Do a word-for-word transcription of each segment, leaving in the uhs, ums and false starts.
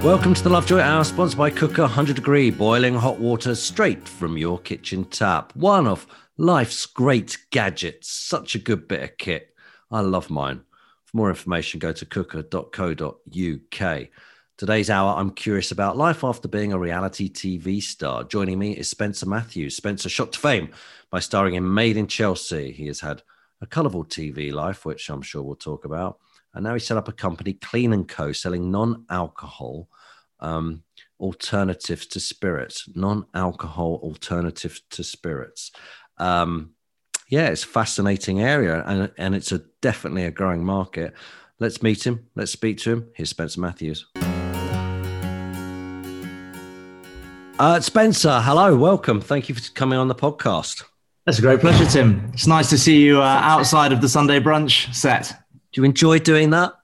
Welcome to the Lovejoy Hour, sponsored by Cooker, one hundred degree boiling hot water straight from your kitchen tap. One of life's great gadgets. Such a good bit of kit. I love mine. For more information, go to cooker dot co dot uk. Today's hour, I'm curious about life after being a reality T V star. Joining me is Spencer Matthews. Spencer shot to fame by starring in Made in Chelsea. He has had a colourful T V life, which I'm sure we'll talk about. And now he set up a company, Clean and Co, selling non-alcohol um, alternatives to spirits. Non-alcohol alternatives to spirits. Um, yeah, it's a fascinating area, and, and it's a definitely a growing market. Let's meet him. Let's speak to him. Here's Spencer Matthews. Uh, Spencer, hello, welcome. Thank you for coming on the podcast. That's a great pleasure, Tim. It's nice to see you uh, outside of the Sunday brunch set. Do you enjoy doing that?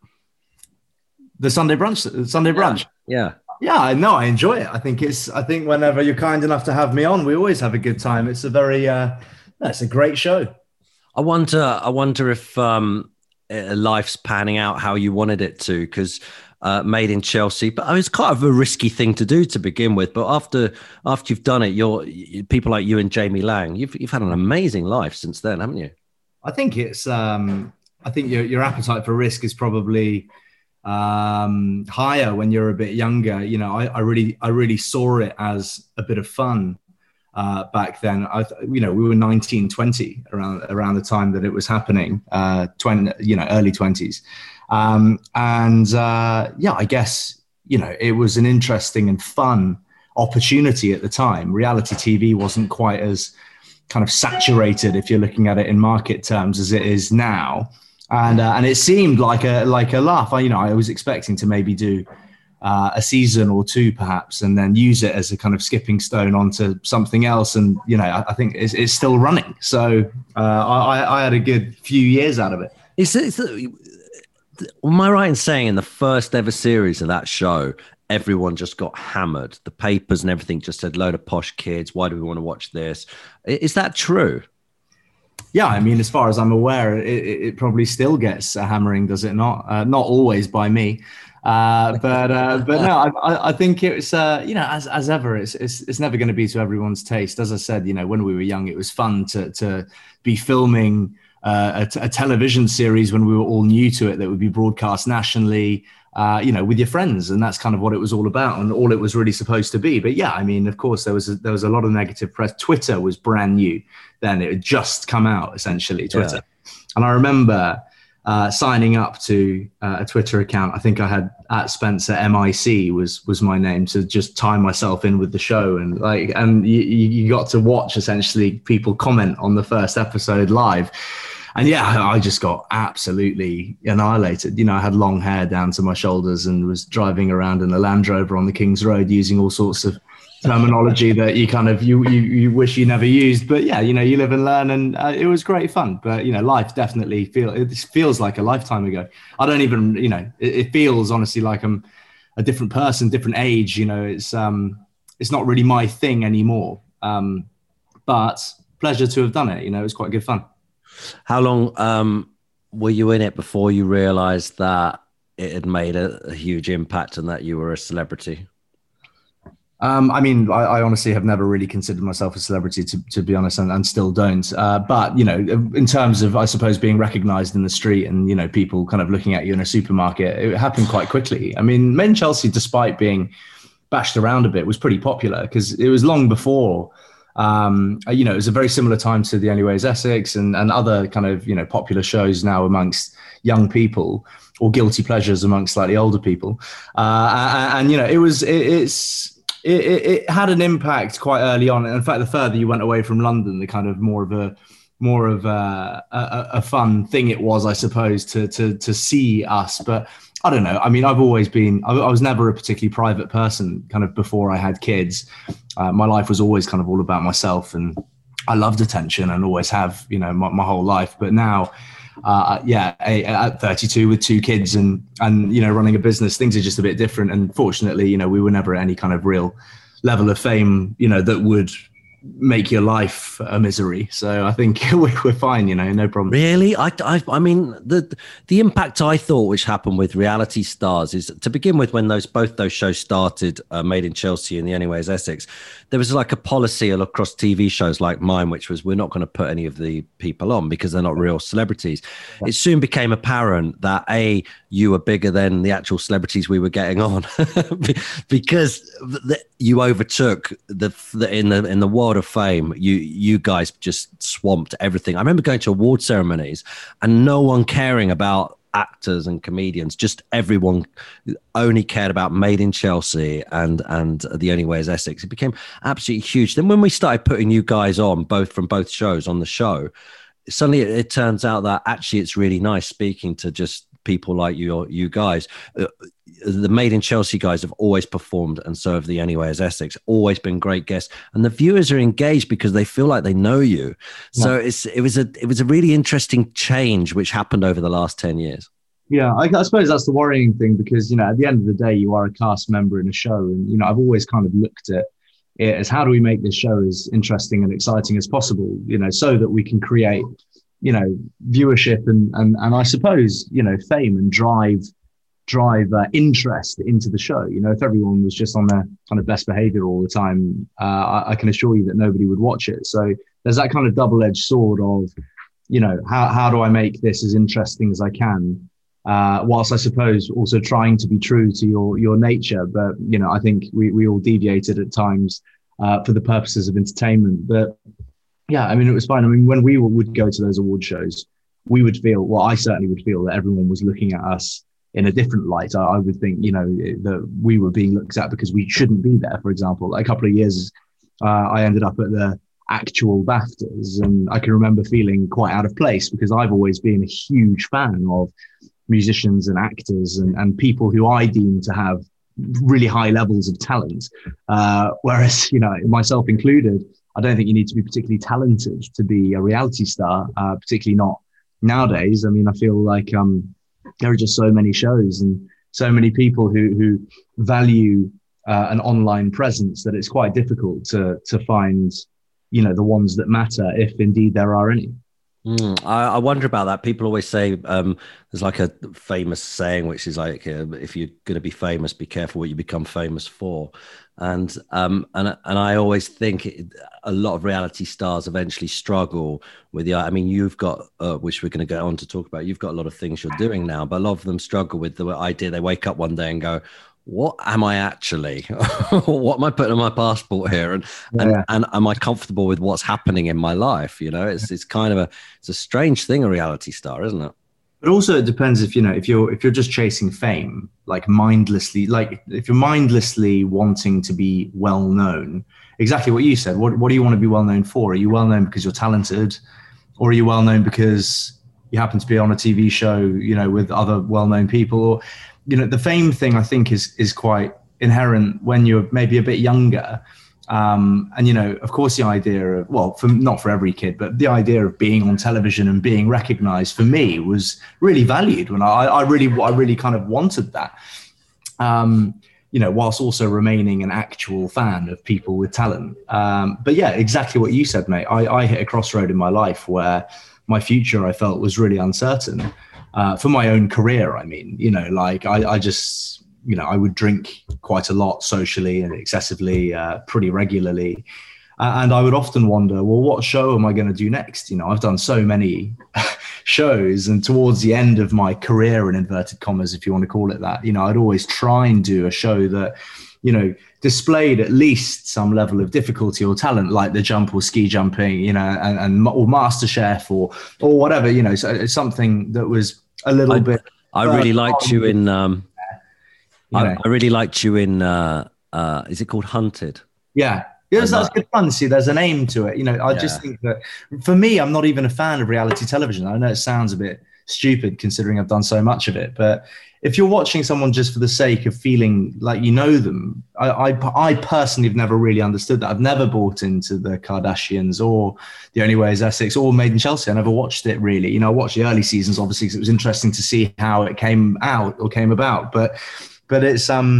The Sunday brunch, the Sunday brunch. Yeah. Yeah, no, I enjoy it. I think it's. I think whenever you're kind enough to have me on, we always have a good time. It's a very. Uh, it's a great show. I wonder. I wonder if um, life's panning out how you wanted it to, because uh, Made in Chelsea. But I mean, it's kind of a risky thing to do to begin with. But after after you've done it, you're people like you and Jamie Lang. You've you've had an amazing life since then, haven't you? I think it's. Um, I think your your appetite for risk is probably um, higher when you're a bit younger. You know, I, I really I really saw it as a bit of fun uh, back then. I, you know, we were nineteen, twenty around around the time that it was happening. Uh, twenty, you know, early twenties, um, and uh, yeah, I guess you know it was an interesting and fun opportunity at the time. Reality T V wasn't quite as kind of saturated, if you're looking at it in market terms, as it is now. And uh, and it seemed like a like a laugh. I, you know, I was expecting to maybe do uh, a season or two, perhaps, and then use it as a kind of skipping stone onto something else. And you know, I, I think it's, it's still running. So uh, I, I had a good few years out of it. Is it? Am I right in saying in the first ever series of that show, everyone just got hammered? The papers and everything just said, "Load of posh kids. Why do we want to watch this?" Is that true? Yeah, I mean, as far as I'm aware, it, it probably still gets a hammering, does it not? Uh, not always by me, uh, but uh, but no, I, I think it's uh, you know, as as ever, it's it's, it's never going to be to everyone's taste. As I said, you know, when we were young, it was fun to to be filming uh, a, t- a television series when we were all new to it that would be broadcast nationally. Uh, you know, with your friends, and that's kind of what it was all about, and all it was really supposed to be. But yeah, I mean, of course, there was a, there was a lot of negative press. Twitter was brand new then; it had just come out, essentially, Twitter. Yeah. And I remember uh, signing up to uh, a Twitter account. I think I had at Spencer M I C was was my name, to just tie myself in with the show, and like, and you, you got to watch essentially people comment on the first episode live. And yeah, I just got absolutely annihilated. You know, I had long hair down to my shoulders and was driving around in a Land Rover on the King's Road using all sorts of terminology that you kind of, you, you, you wish you never used. But yeah, you know, you live and learn, and uh, it was great fun. But, you know, life definitely feel, it feels like a lifetime ago. I don't even, you know, it, it feels honestly like I'm a different person, different age. You know, it's, um, it's not really my thing anymore. Um, but pleasure to have done it. You know, it was quite good fun. How long um, were you in it before you realised that it had made a, a huge impact and that you were a celebrity? Um, I mean, I, I honestly have never really considered myself a celebrity, to, to be honest, and, and still don't. Uh, but, you know, in terms of, I suppose, being recognised in the street and, you know, people kind of looking at you in a supermarket, it happened quite quickly. I mean, Made in Chelsea, despite being bashed around a bit, was pretty popular because it was long before... Um, you know, it was a very similar time to The Only Way is Essex and, and other kind of, you know, popular shows now amongst young people, or guilty pleasures amongst slightly older people. Uh, and, and, you know, it was, it, it's, it, it had an impact quite early on. In fact, the further you went away from London, the kind of more of a, more of a, a, a fun thing it was, I suppose, to, to, to see us. But I don't know. I mean, I've always been, I, I was never a particularly private person kind of before I had kids. Uh, my life was always kind of all about myself, and I loved attention and always have, you know, my, my whole life. But now, uh, yeah, at thirty-two with two kids and, and, you know, running a business, things are just a bit different. And fortunately, you know, we were never at any kind of real level of fame, you know, that would make your life a misery. So I think we're fine, you know, no problem. Really? I, I, I mean, the the impact I thought which happened with Reality Stars is, to begin with, when those both those shows started, uh, Made in Chelsea and The Anyways Essex, there was like a policy across T V shows like mine, which was, we're not going to put any of the people on because they're not real celebrities. It soon became apparent that, A, you were bigger than the actual celebrities we were getting on because the, you overtook the, the in the in the world of fame. You you guys just swamped everything. I remember going to award ceremonies and no one caring about actors and comedians, just everyone only cared about Made in Chelsea and and The Anyways Essex. It became absolutely huge. Then when we started putting you guys on, both from both shows on the show, suddenly it, it turns out that actually it's really nice speaking to just people like you you guys. Uh, the Made in Chelsea guys have always performed, and so have The Anyways Essex, always been great guests, and the viewers are engaged because they feel like they know you. So yeah. it's it was a it was a really interesting change which happened over the last ten years. Yeah, I, I suppose that's the worrying thing, because, you know, at the end of the day, you are a cast member in a show, and, you know, I've always kind of looked at it as, how do we make this show as interesting and exciting as possible, you know, so that we can create, you know, viewership and and and I suppose, you know, fame, and drive drive uh, interest into the show. You know, if everyone was just on their kind of best behavior all the time, uh, I, I can assure you that nobody would watch it. So there's that kind of double-edged sword of, you know, how how do I make this as interesting as I can, uh, whilst I suppose also trying to be true to your your nature. But, you know, I think we we all deviated at times uh, for the purposes of entertainment. But yeah, I mean, it was fine. I mean, when we would go to those award shows, we would feel, well, I certainly would feel that everyone was looking at us in a different light. I, I would think, you know, that we were being looked at because we shouldn't be there. For example, a couple of years, uh, I ended up at the actual BAFTAs, and I can remember feeling quite out of place because I've always been a huge fan of musicians and actors and, and people who I deem to have really high levels of talent. Uh, whereas, you know, myself included, I don't think you need to be particularly talented to be a reality star, uh, particularly not nowadays. I mean, I feel like um, there are just so many shows and so many people who who value uh, an online presence that it's quite difficult to to find, you know, the ones that matter, if indeed there are any. Mm, I, I wonder about that. People always say um, there's like a famous saying, which is like, uh, if you're going to be famous, be careful what you become famous for. And um, and and I always think it, a lot of reality stars eventually struggle with the. I mean, you've got, uh, which we're going to go on to talk about. You've got a lot of things you're doing now, but a lot of them struggle with the idea. They wake up one day and go, what am I actually? What am I putting on my passport here? And, yeah. and and am I comfortable with what's happening in my life? You know, it's it's kind of a it's a strange thing, a reality star, isn't it? But also it depends if, you know, if you're if you're just chasing fame, like mindlessly, like if you're mindlessly wanting to be well known, exactly what you said. What what do you want to be well known for? Are you well known because you're talented, or are you well known because you happen to be on a T V show, you know, with other well known people? Or, you know, the fame thing, I think, is is quite inherent when you're maybe a bit younger. Um, and, you know, of course, the idea of, well, for, not for every kid, but the idea of being on television and being recognized for me was really valued when I, I really, I really kind of wanted that, um, you know, whilst also remaining an actual fan of people with talent. Um, but yeah, exactly what you said, mate. I, I hit a crossroad in my life where my future, I felt, was really uncertain. Uh, for my own career, I mean, you know, like I, I just, you know, I would drink quite a lot socially and excessively, uh, pretty regularly. Uh, and I would often wonder, well, what show am I going to do next? You know, I've done so many shows, and towards the end of my career, in inverted commas, if you want to call it that, you know, I'd always try and do a show that, you know, displayed at least some level of difficulty or talent, like the jump or ski jumping, you know, and, and or MasterChef or or whatever, you know, so it's something that was a little I, bit. I really liked you in. Um, you know. I, I really liked you in. Uh, uh, is it called Hunted? Yeah. Yeah, that's that, good fun. See, there's a name to it. You know, I yeah. just think that for me, I'm not even a fan of reality television. I know it sounds a bit stupid considering I've done so much of it, but if you're watching someone just for the sake of feeling like you know them, I, I, I personally have never really understood that. I've never bought into the Kardashians or The Anyways Essex or Made in Chelsea. I never watched it really. You know, I watched the early seasons, obviously, because it was interesting to see how it came out or came about. But, but it's, um,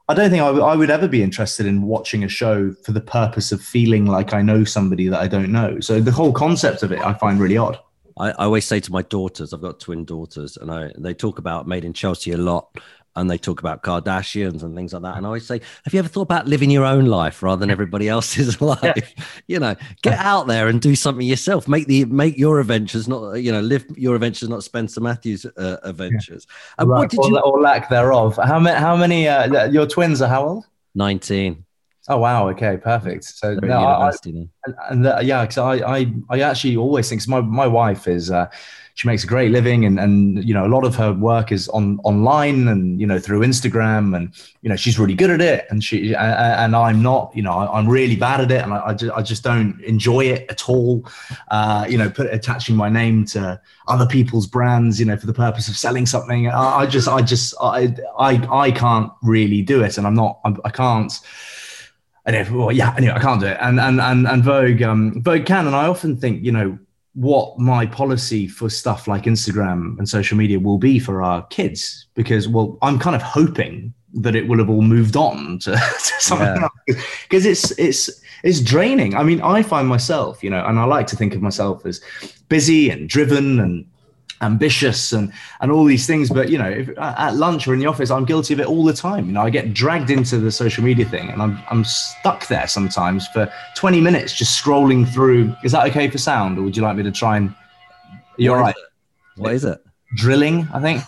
I don't think I, w- I would ever be interested in watching a show for the purpose of feeling like I know somebody that I don't know. So the whole concept of it, I find really odd. I, I always say to my daughters, I've got twin daughters, and I they talk about Made in Chelsea a lot, and they talk about Kardashians and things like that. And I always say, have you ever thought about living your own life rather than everybody else's life? Yeah. You know, get out there and do something yourself. Make the make your adventures, not you know, live your adventures, not Spencer Matthews' uh, adventures. Yeah. And right. what did or, you or lack thereof? How many? How many? Uh, your twins are how old? nineteen. Oh wow! Okay, perfect. So no, I, and, and uh, yeah, because I, I I actually always think, 'cause my my wife is uh, she makes a great living, and and you know a lot of her work is on online and you know through Instagram, and you know she's really good at it, and she and, and I'm not, you know I, I'm really bad at it, and I I just, I just don't enjoy it at all. Uh, you know, put attaching my name to other people's brands, you know, for the purpose of selling something. I, I just I just I I I can't really do it, and I'm not I'm, I can't. Anyway, well, yeah, anyway, I can't do it. And and and and Vogue, um, Vogue can. And I often think, you know, what my policy for stuff like Instagram and social media will be for our kids, because, well, I'm kind of hoping that it will have all moved on to, to something yeah. else, because it's it's it's draining. I mean, I find myself, you know, and I like to think of myself as busy and driven and ambitious and and all these things, but you know if, at lunch or in the office I'm guilty of it all the time. You know I get dragged into the social media thing, and I'm I'm stuck there sometimes for twenty minutes just scrolling through. Is that okay for sound, or would you like me to try and you're right it? What is it? Drilling, I think.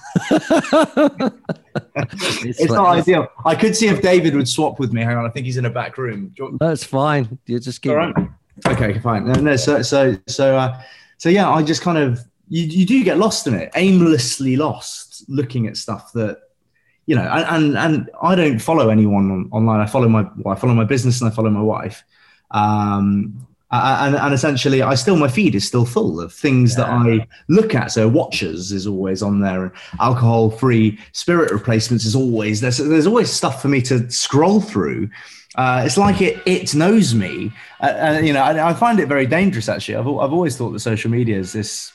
it's it's not ideal. I could see if David would swap with me. Hang on, I think he's in a back room. That's fine. You just keep right. Okay, fine. No, no so so so uh so yeah, I just kind of You, you do get lost in it, aimlessly lost, looking at stuff that, you know, and and, and I don't follow anyone on, online. I follow my well, I follow my business and I follow my wife. Um, and, and essentially, I still, my feed is still full of things yeah. that I look at. So Watchers is always on there, and alcohol-free spirit replacements is always, there's, there's always stuff for me to scroll through. Uh, it's like it it knows me. Uh, and, you know, I, I find it very dangerous, actually. I've, I've always thought that social media is this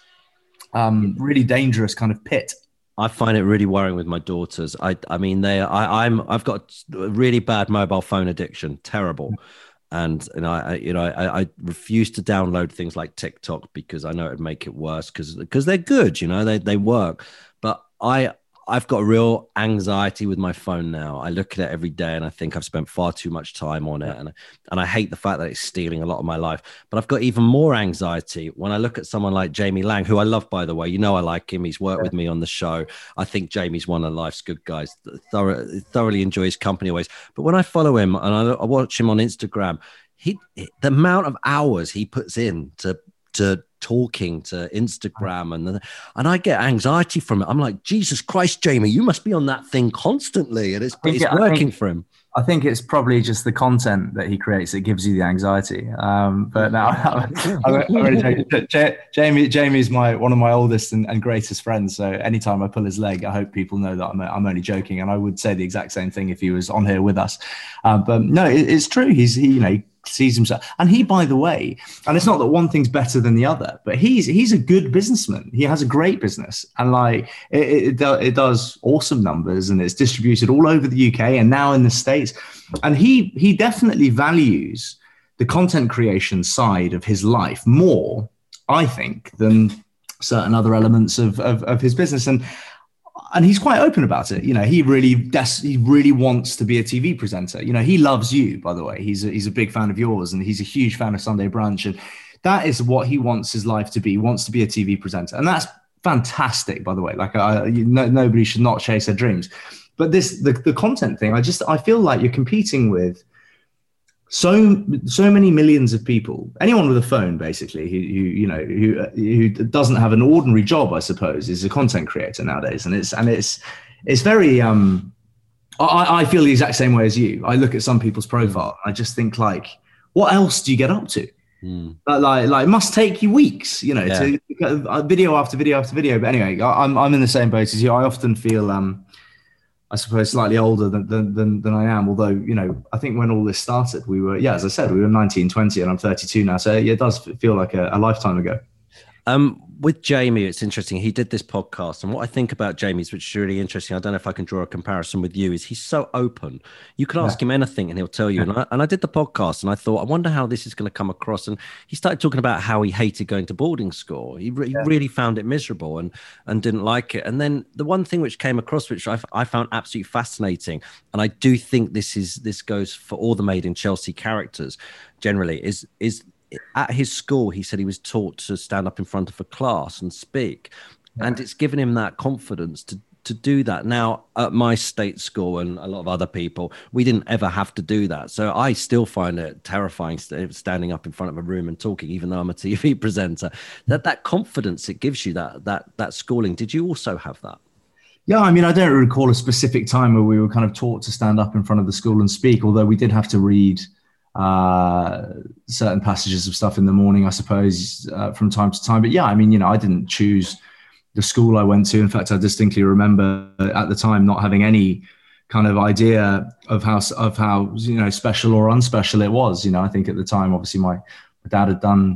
um really dangerous kind of pit. I find it really worrying with my daughters. I I mean they I I'm I've got a really bad mobile phone addiction, terrible. And and I, you know I, I refuse to download things like TikTok because I know it'd make it worse, because because they're good, you know, they they work. But I I've got a real anxiety with my phone now. I look at it every day and I think I've spent far too much time on it. And, and I hate the fact that it's stealing a lot of my life. But I've got even more anxiety when I look at someone like Jamie Lang, who I love, by the way. You know I like him. He's worked yeah. with me on the show. I think Jamie's one of life's good guys. Thorough, thoroughly enjoy his company always. But when I follow him and I, I watch him on Instagram, he the amount of hours he puts in to to talking to Instagram and and I get anxiety from it. I'm like, Jesus Christ, Jamie, you must be on that thing constantly, and it's, it's it, working think, for him. I think it's probably just the content that he creates that gives you the anxiety. Um, but now, I'm, I'm really joking. Jamie, Jamie's my one of my oldest and, and greatest friends. So anytime I pull his leg, I hope people know that I'm, I'm only joking. And I would say the exact same thing if he was on here with us. Uh, but no, it, it's true. He's he, you know. He, sees himself, and he, by the way, and it's not that one thing's better than the other, but he's he's a good businessman. He has a great business, and like it, it, do, it does awesome numbers, and it's distributed all over the U K and now in the States. And he he definitely values the content creation side of his life more, I think, than certain other elements of of, of his business. And And he's quite open about it. You know, he really des- he really wants to be a T V presenter. You know, he loves you, by the way. He's a, he's a big fan of yours, and he's a huge fan of Sunday Brunch. And that is what he wants his life to be. He wants to be a T V presenter. And that's fantastic, by the way. Like, I, you, no, nobody should not chase their dreams. But this, the, the content thing, I just, I feel like you're competing with so so many millions of people, anyone with a phone, basically, who, who you know who who doesn't have an ordinary job, I suppose, is a content creator nowadays. And it's and it's it's very um I, I feel the exact same way as you. I look at some people's profile, I just think, like, what else do you get up to? Mm. Like, like it must take you weeks, you know, yeah. to uh, video after video after video. But anyway, I, I'm I'm in the same boat as you. I often feel um I suppose slightly older than, than, than, than I am. Although, you know, I think when all this started, we were, yeah, as I said, we were nineteen, twenty, and I'm thirty-two now. So it does feel like a, a lifetime ago. Um, with Jamie, it's interesting. He did this podcast, and what I think about Jamie's, which is really interesting. I don't know if I can draw a comparison with you. Is he's so open? You can ask Yeah. him anything, and he'll tell you. And I, and I did the podcast, and I thought, I wonder how this is going to come across. And he started talking about how he hated going to boarding school. He, re- he Yeah. really found it miserable and and didn't like it. And then the one thing which came across, which I, I found absolutely fascinating, and I do think this is this goes for all the Made in Chelsea characters generally, is is at his school, he said he was taught to stand up in front of a class and speak. Yeah. And it's given him that confidence to to do that. Now, at my state school and a lot of other people, we didn't ever have to do that. So I still find it terrifying standing up in front of a room and talking, even though I'm a T V presenter. That that confidence it gives you, that that that schooling. Did you also have that? Yeah, I mean, I don't recall a specific time where we were kind of taught to stand up in front of the school and speak, although we did have to read uh certain passages of stuff in the morning, I suppose, uh, from time to time. But yeah, I mean, you know, I didn't choose the school I went to. In fact, I distinctly remember at the time not having any kind of idea of how of how you know special or unspecial it was. You know, I think at the time, obviously, my, my dad had done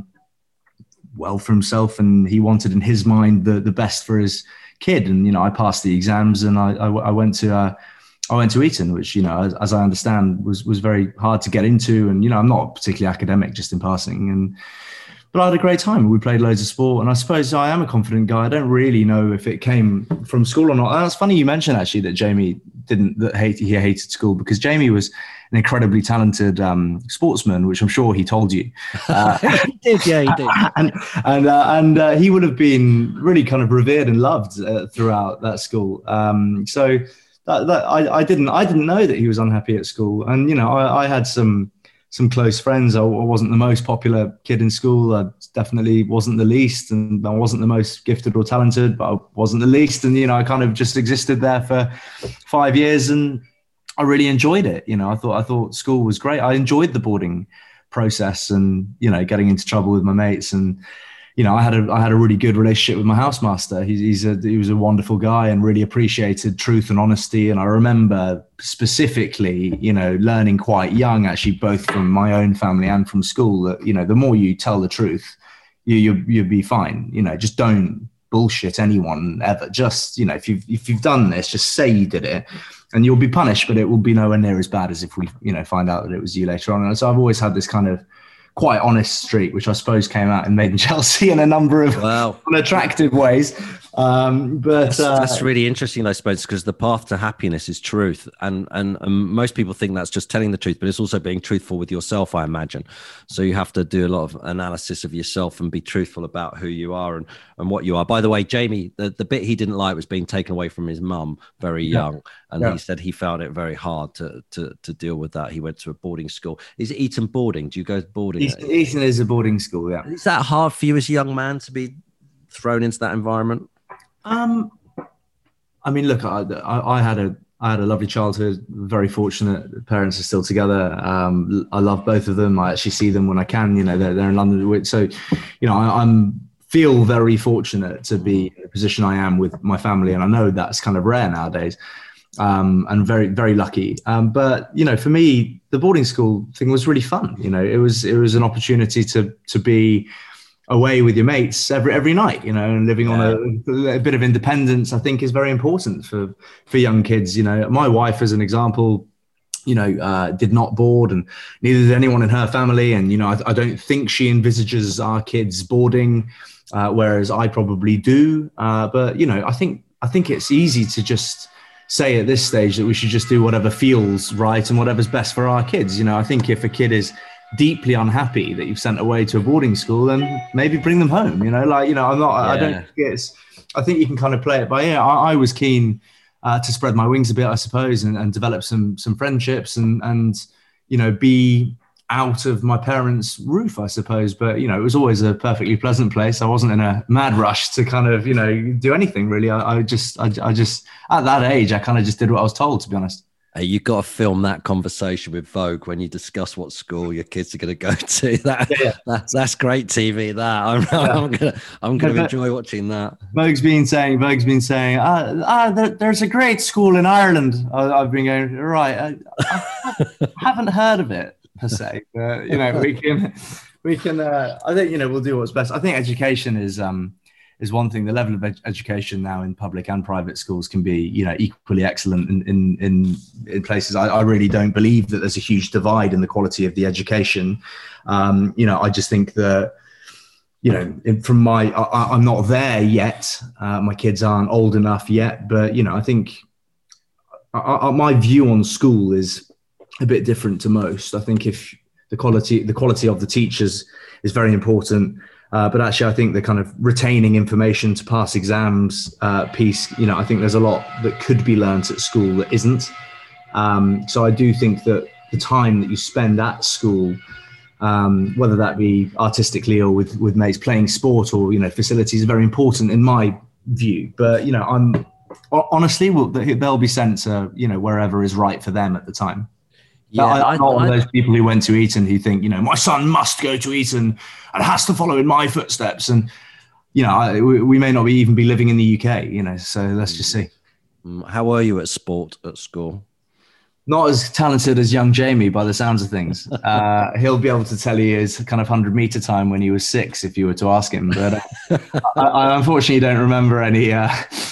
well for himself, and he wanted in his mind the the best for his kid. And you know, I passed the exams, and I I, I went to. Uh, I went to Eton, which, you know, as, as I understand, was was very hard to get into. And, you know, I'm not particularly academic, just in passing. And but I had a great time. We played loads of sport. And I suppose I am a confident guy. I don't really know if it came from school or not. And it's funny you mentioned, actually, that Jamie didn't, that hate, he hated school, because Jamie was an incredibly talented um, sportsman, which I'm sure he told you. Uh, he did, yeah, he did. And and, uh, and uh, he would have been really kind of revered and loved uh, throughout that school. Um, so... That, that I, I didn't I didn't know that he was unhappy at school. And, you know, I, I had some some close friends. I, I wasn't the most popular kid in school. I definitely wasn't the least. And I wasn't the most gifted or talented, but I wasn't the least. And, you know, I kind of just existed there for five years and I really enjoyed it. You know, I thought I thought school was great. I enjoyed the boarding process and, you know, getting into trouble with my mates. And, you know, I had a I had a really good relationship with my housemaster. He's he's a he was a wonderful guy and really appreciated truth and honesty. And I remember specifically, you know, learning quite young, actually, both from my own family and from school, that, you know, the more you tell the truth, you you you'll be fine. You know, just don't bullshit anyone ever. Just, you know, if you've if you've done this, just say you did it, and you'll be punished, but it will be nowhere near as bad as if we, you know, find out that it was you later on. And so I've always had this kind of quite honest streak, which I suppose came out in Made in Chelsea in a number of wow. unattractive ways. Um, but that's, uh, that's really interesting, I suppose, because the path to happiness is truth, and, and and most people think that's just telling the truth, but it's also being truthful with yourself, I imagine. So you have to do a lot of analysis of yourself and be truthful about who you are and, and what you are. By the way, Jamie, the, the bit he didn't like was being taken away from his mum very young, yeah. and yeah. he said he found it very hard to, to to deal with that. He went to a boarding school. Is it Eton boarding? Do you go to boarding? Eton, Eton is a boarding school, yeah. Is that hard for you as a young man to be thrown into that environment? Um, I mean, look, I, I, I had a I had a lovely childhood. Very fortunate. Parents are still together. Um, I love both of them. I actually see them when I can. You know, they're they're in London. So, you know, I, I'm feel very fortunate to be in the position I am with my family, and I know that's kind of rare nowadays. Um, and very very lucky. Um, but you know, for me, the boarding school thing was really fun. You know, it was it was an opportunity to to be away with your mates every every night, you know, and living yeah. on a, a bit of independence, I think, is very important for for young kids. You know, my wife, as an example, you know, uh, did not board, and neither did anyone in her family. And you know, I, I don't think she envisages our kids boarding, uh, whereas I probably do. Uh, but you know, I think I think it's easy to just say at this stage that we should just do whatever feels right and whatever's best for our kids. You know, I think if a kid is deeply unhappy that you've sent away to a boarding school, then maybe bring them home. You know, like, you know, I'm not, yeah. I don't think it's, I think you can kind of play it by ear. I, I was keen uh, to spread my wings a bit, I suppose, and, and develop some, some friendships and, and, you know, be out of my parents' roof, I suppose. But, you know, it was always a perfectly pleasant place. I wasn't in a mad rush to kind of, you know, do anything really. I, I just, I, I just, at that age, I kind of just did what I was told, to be honest. Hey, you've got to film that conversation with Vogue when you discuss what school your kids are going to go to. That, yeah, yeah. that that's great T V. That I'm, yeah. I'm gonna I'm gonna enjoy watching that. Vogue's been saying Vogue's been saying ah, ah there, there's a great school in Ireland. I, I've been going right. I, I haven't heard of it per se, but you know we can we can. Uh, I think you know we'll do what's best. I think education is um is one thing. The level of ed- education now in public and private schools can be you know equally excellent in in in, in places. I, I really don't believe that there's a huge divide in the quality of the education. Um, you know, I just think that. You know, from my, I, I'm not there yet. Uh, my kids aren't old enough yet, but you know, I think I, I, my view on school is a bit different to most. I think if the quality, the quality of the teachers is very important, uh, but actually, I think the kind of retaining information to pass exams uh, piece, you know, I think there's a lot that could be learnt at school that isn't. Um, so I do think that the time that you spend at school. Um, whether that be artistically or with, with mates playing sport or, you know, facilities is very important in my view. But, you know, I'm honestly, well, they'll be sent to, you know, wherever is right for them at the time. Yeah, I, I'm not I, one of those people who went to Eton who think, you know, my son must go to Eton and has to follow in my footsteps. And, you know, I, we, we may not be even be living in the U K, you know, so let's just see. How were you at sport at school? Not as talented as young Jamie by the sounds of things. Uh, he'll be able to tell you his kind of hundred meter time when he was six, if you were to ask him. But uh, I, I unfortunately don't remember any uh,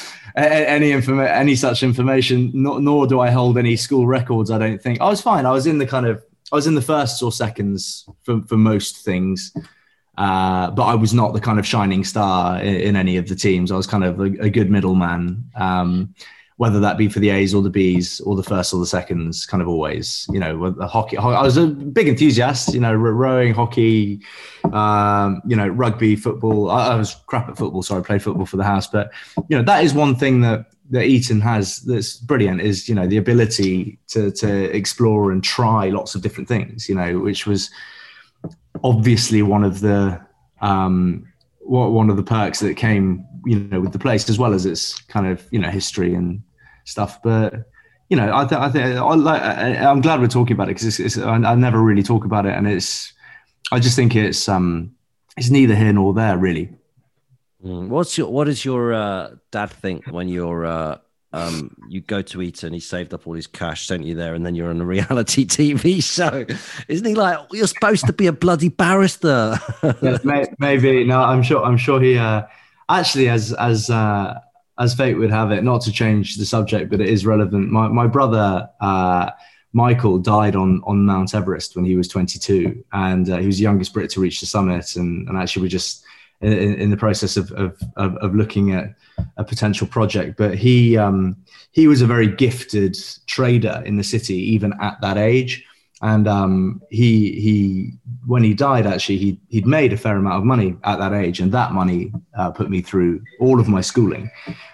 any informa- any such information. Nor, nor do I hold any school records. I don't think I was fine. I was in the kind of I was in the firsts or seconds for for most things, uh, but I was not the kind of shining star in, in any of the teams. I was kind of a, a good middleman. Um, whether that be for the A's or the B's or the first or the seconds, kind of always, you know, the hockey, I was a big enthusiast, you know, rowing, hockey, um, you know, rugby, football. I, I was crap at football, so I played football for the house. But, you know, that is one thing that, that Eton has that's brilliant is, you know, the ability to, to explore and try lots of different things, you know, which was obviously one of the, um, one of the perks that came, you know, with the place, as well as its kind of, you know, history and stuff. But, you know, I think I think I like. I'm glad we're talking about it because it's, it's, I, I never really talk about it, and it's. I just think it's um, it's neither here nor there, really. Mm. What's your What does your uh, dad think when you're uh, um, you go to Eton? He saved up all his cash, sent you there, and then you're on a reality T V show. Isn't he like, you're supposed to be a bloody barrister? Yes, may, maybe. No, I'm sure. I'm sure he. Uh, Actually, as as uh, as fate would have it, not to change the subject, but it is relevant. My my brother uh, Michael died on on Mount Everest when he was twenty-two, and uh, he was the youngest Brit to reach the summit. And, and actually, we're just in, in the process of, of of of looking at a potential project. But he um, he was a very gifted trader in the city, even at that age. And um, he he when he died, actually, he he'd made a fair amount of money at that age, and that money uh, put me through all of my schooling.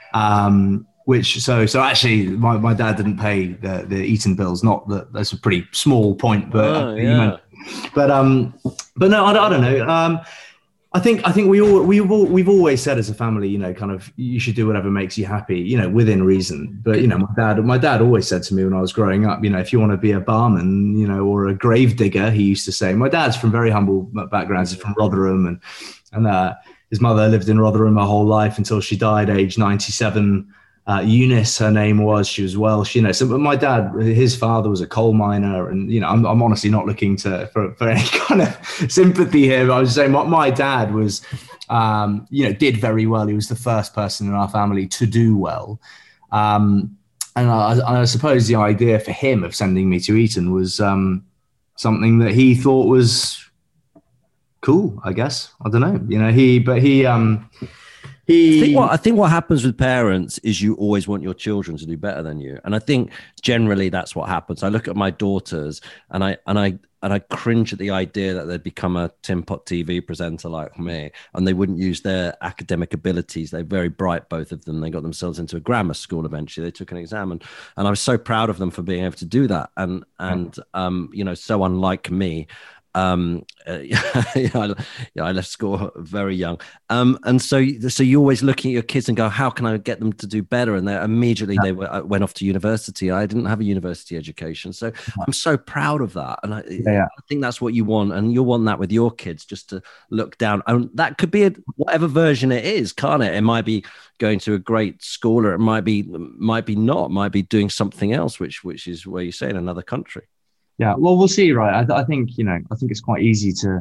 Um, which so so actually, my, my dad didn't pay the, the Eton bills. Not that that's a pretty small point, but oh, yeah. but um, but no, I, I don't know. Um, I think I think we all we've all, we've always said as a family, you know, kind of you should do whatever makes you happy, you know, within reason. But you know, my dad my dad always said to me when I was growing up, you know, if you want to be a barman, you know, or a grave digger, he used to say. My dad's from very humble backgrounds. He's from Rotherham, and and uh, his mother lived in Rotherham her whole life until she died, age ninety-seven. Uh, Eunice, her name was. She was Welsh, you know. So, but my dad, his father was a coal miner, and you know, I'm, I'm honestly not looking to for, for any kind of sympathy here. But I was saying, my, my dad was, um, you know, did very well. He was the first person in our family to do well, um, and I, I suppose the idea for him of sending me to Eton was um, something that he thought was cool. I guess I don't know, you know. He, but he. Um, He, I think what I think what happens with parents is you always want your children to do better than you, and I think generally that's what happens. I look at my daughters, and I and I and I cringe at the idea that they'd become a Tin Pot T V presenter like me, and they wouldn't use their academic abilities. They're very bright, both of them. They got themselves into a grammar school eventually. They took an exam, and and I was so proud of them for being able to do that, and and um you know, so unlike me. Um, uh, yeah, I, yeah, I left school very young. Um, and so, so you're always looking at your kids and go, how can I get them to do better? And they immediately yeah. they were, went off to university. I didn't have a university education, so I'm so proud of that. And I, yeah. I think that's what you want, and you'll want that with your kids, just to look down. And that could be a, whatever version it is, can't it? It might be going to a great school, or it might be, might be not, might be doing something else, which, which is where you say in another country. Yeah, well, we'll see, right? I, th- I think, you know, I think it's quite easy to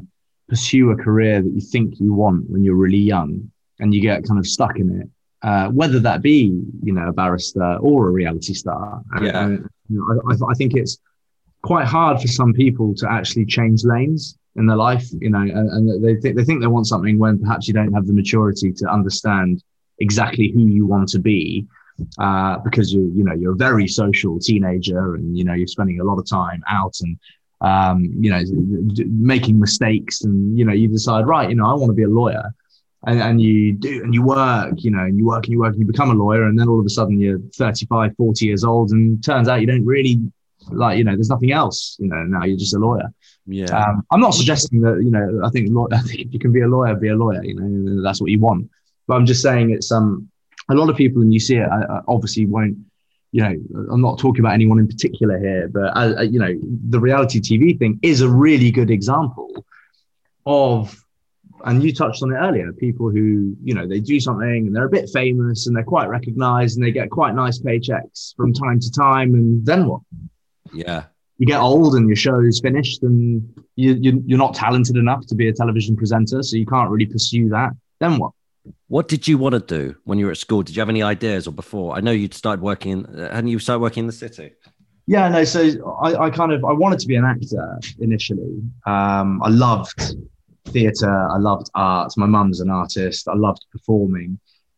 pursue a career that you think you want when you're really young and you get kind of stuck in it, uh, whether that be, you know, a barrister or a reality star. And, Yeah. and, you know, I, I think it's quite hard for some people to actually change lanes in their life, you know, and, and they think they think they want something when perhaps you don't have the maturity to understand exactly who you want to be, uh, because you you know you're a very social teenager, and you know you're spending a lot of time out and um, you know d- making mistakes, and you know you decide, right, you know, I want to be a lawyer. And, and you do, and you work, you know, and you work and you work and you become a lawyer. And then all of a sudden you're thirty-five, forty years old, and turns out you don't really like, you know, there's nothing else, you know, now you're just a lawyer. Yeah. Um, I'm not suggesting that, you know, I think, I think if you can be a lawyer, be a lawyer, you know, that's what you want. But I'm just saying it's, um, a lot of people, and you see it, I, I obviously won't, you know, I'm not talking about anyone in particular here, but, uh, you know, the reality T V thing is a really good example of, and you touched on it earlier, people who, you know, they do something and they're a bit famous and they're quite recognized and they get quite nice paychecks from time to time. And then what? Yeah. You get old and your show's finished and you, you, you're not talented enough to be a television presenter, so you can't really pursue that. Then what? What did you want to do when you were at school? Did you have any ideas or before? I know you'd started working in, hadn't you started working in the city? Yeah, no, so I, I kind of, I wanted to be an actor initially. Um, I loved theatre, I loved art. My mum's an artist. I loved performing.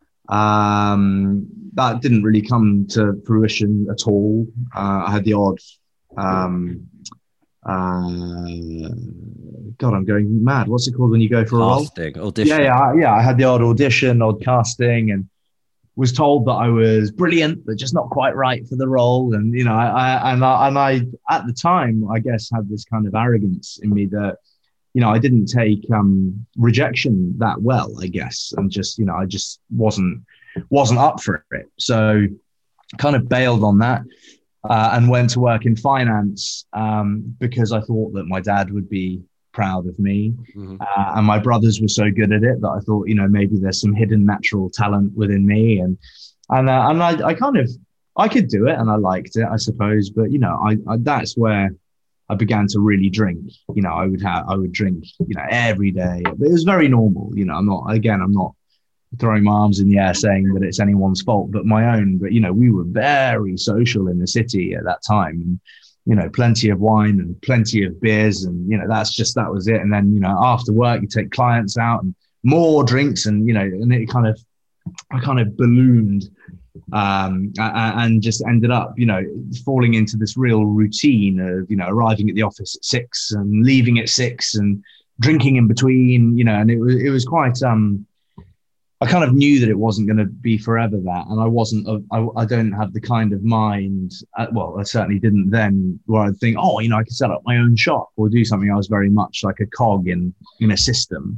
Um, that didn't really come to fruition at all. Uh, I had the odd, um, uh, God, I'm going mad. What's it called when you go for Casting, a role? audition. Yeah, yeah, yeah. I had the odd audition, odd casting, and was told that I was brilliant, but just not quite right for the role. And you know, I, I and I and I at the time, I guess, had this kind of arrogance in me that, you know, I didn't take um, rejection that well, I guess, and just, you know, I just wasn't wasn't up for it. So kind of bailed on that uh, and went to work in finance um, because I thought that my dad would be proud of me. Mm-hmm. Uh, and my brothers were so good at it that I thought, you know, maybe there's some hidden natural talent within me. And and uh, and I, I kind of, I could do it and I liked it, I suppose. But, you know, I, I that's where I began to really drink. You know, I would have, I would drink, you know, every day. But it was very normal. You know, I'm not, again, I'm not throwing my arms in the air saying that it's anyone's fault but my own. But, you know, we were very social in the city at that time. And, you know, plenty of wine and plenty of beers. And, you know, that's just, that was it. And then, you know, after work, you take clients out and more drinks and, you know, and it kind of, I kind of ballooned um, and just ended up, you know, falling into this real routine of, you know, arriving at the office at six and leaving at six and drinking in between, you know, and it was, it was quite, um, I kind of knew that it wasn't going to be forever that. And I wasn't, I, I don't have the kind of mind, uh, well, I certainly didn't then, where I'd think, oh, you know, I could set up my own shop or do something. I was very much like a cog in, in a system.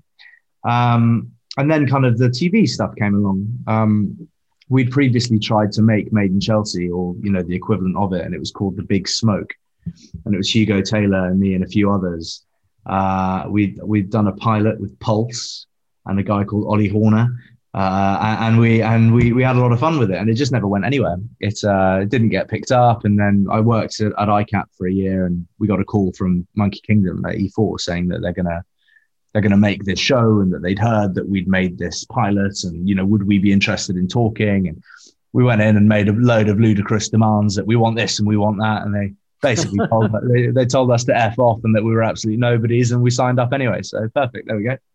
Um, and then kind of the T V stuff came along. Um, we'd previously tried to make Made in Chelsea, or, you know, the equivalent of it. And it was called The Big Smoke. And it was Hugo Taylor and me and a few others. Uh, we'd, we'd done a pilot with Pulse and a guy called Ollie Horner. Uh, and we and we we had a lot of fun with it, and it just never went anywhere. It uh, didn't get picked up, and then I worked at, at I CAP for a year, and we got a call from Monkey Kingdom at E four saying that they're gonna they're gonna make this show, and that they'd heard that we'd made this pilot, and, you know, would we be interested in talking? And we went in and made a load of ludicrous demands that we want this and we want that, and they basically told they, they told us to F off and that we were absolutely nobodies, and we signed up anyway. So perfect, there we go.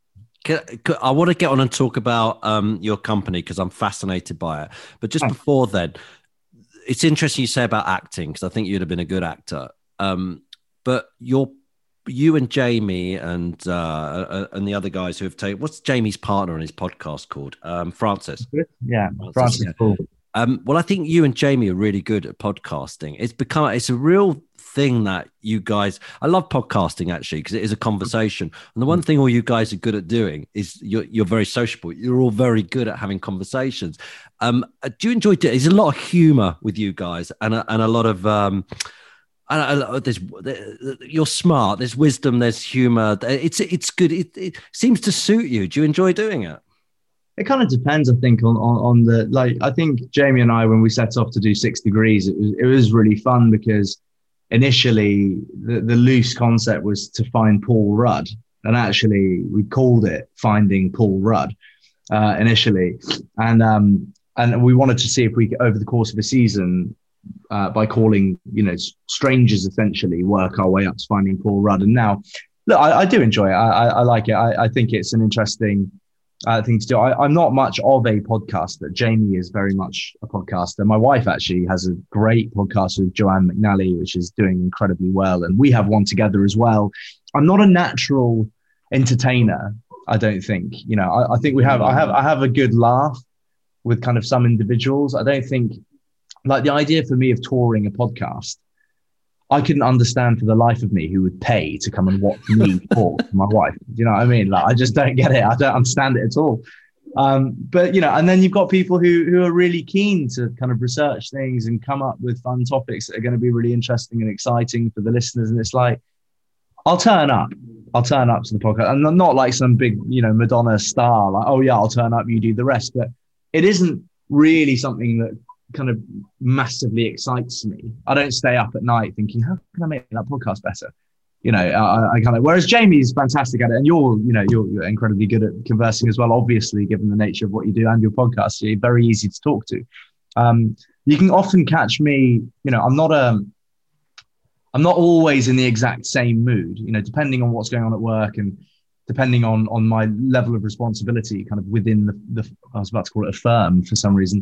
I want to get on and talk about um, your company because I'm fascinated by it. But just before then, it's interesting you say about acting, because I think you'd have been a good actor. Um, but you're, you and Jamie and uh, and the other guys who have taken, what's Jamie's partner on his podcast called? Um, Francis. Yeah, Francis. Francis yeah. Cool. Um, well, I think you and Jamie are really good at podcasting. It's become, it's a real thing that you guys, I love podcasting actually, because it is a conversation. And the one thing all you guys are good at doing is you're, you're very sociable. You're all very good at having conversations. Um, do you enjoy it? There's a lot of humor with you guys, and a, and a lot of, um, and a, there's, you're smart, there's wisdom, there's humor. It's, it's good. It, it seems to suit you. Do you enjoy doing it? It kind of depends, I think, on, on, on the, like, I think Jamie and I, when we set off to do Six Degrees, it was, it was really fun because initially the, the loose concept was to find Paul Rudd, and actually we called it Finding Paul Rudd uh, initially, and um, and we wanted to see if we could, over the course of a season, uh, by calling you know strangers essentially, work our way up to finding Paul Rudd. And now, look, I, I do enjoy it. I, I, I like it. I, I think it's an interesting uh, thing to do. I, I'm not much of a podcaster. Jamie is very much a podcaster. My wife actually has a great podcast with Joanne McNally, which is doing incredibly well, and we have one together as well. I'm not a natural entertainer. I don't think, you know, I, I think we have, I have, I have a good laugh with kind of some individuals. I don't think, like, the idea for me of touring a podcast, I couldn't understand for the life of me who would pay to come and watch me talk to my wife. Do you know what I mean? Like, I just don't get it. I don't understand it at all. Um, but, you know, and then you've got people who, who are really keen to kind of research things and come up with fun topics that are going to be really interesting and exciting for the listeners. And it's like, I'll turn up. I'll turn up to the podcast. And I'm not like some big, you know, Madonna star, like, oh yeah, I'll turn up, you do the rest. But it isn't really something that kind of massively excites me. I don't stay up at night thinking, how can I make that podcast better? You know, I, I kind of, whereas Jamie's fantastic at it, and you're, you know, you're, you're incredibly good at conversing as well, obviously, given the nature of what you do and your podcast, so you're very easy to talk to. Um, you can often catch me, you know, I'm not a, I'm not always in the exact same mood, you know, depending on what's going on at work and depending on on my level of responsibility kind of within the, the I was about to call it a firm for some reason.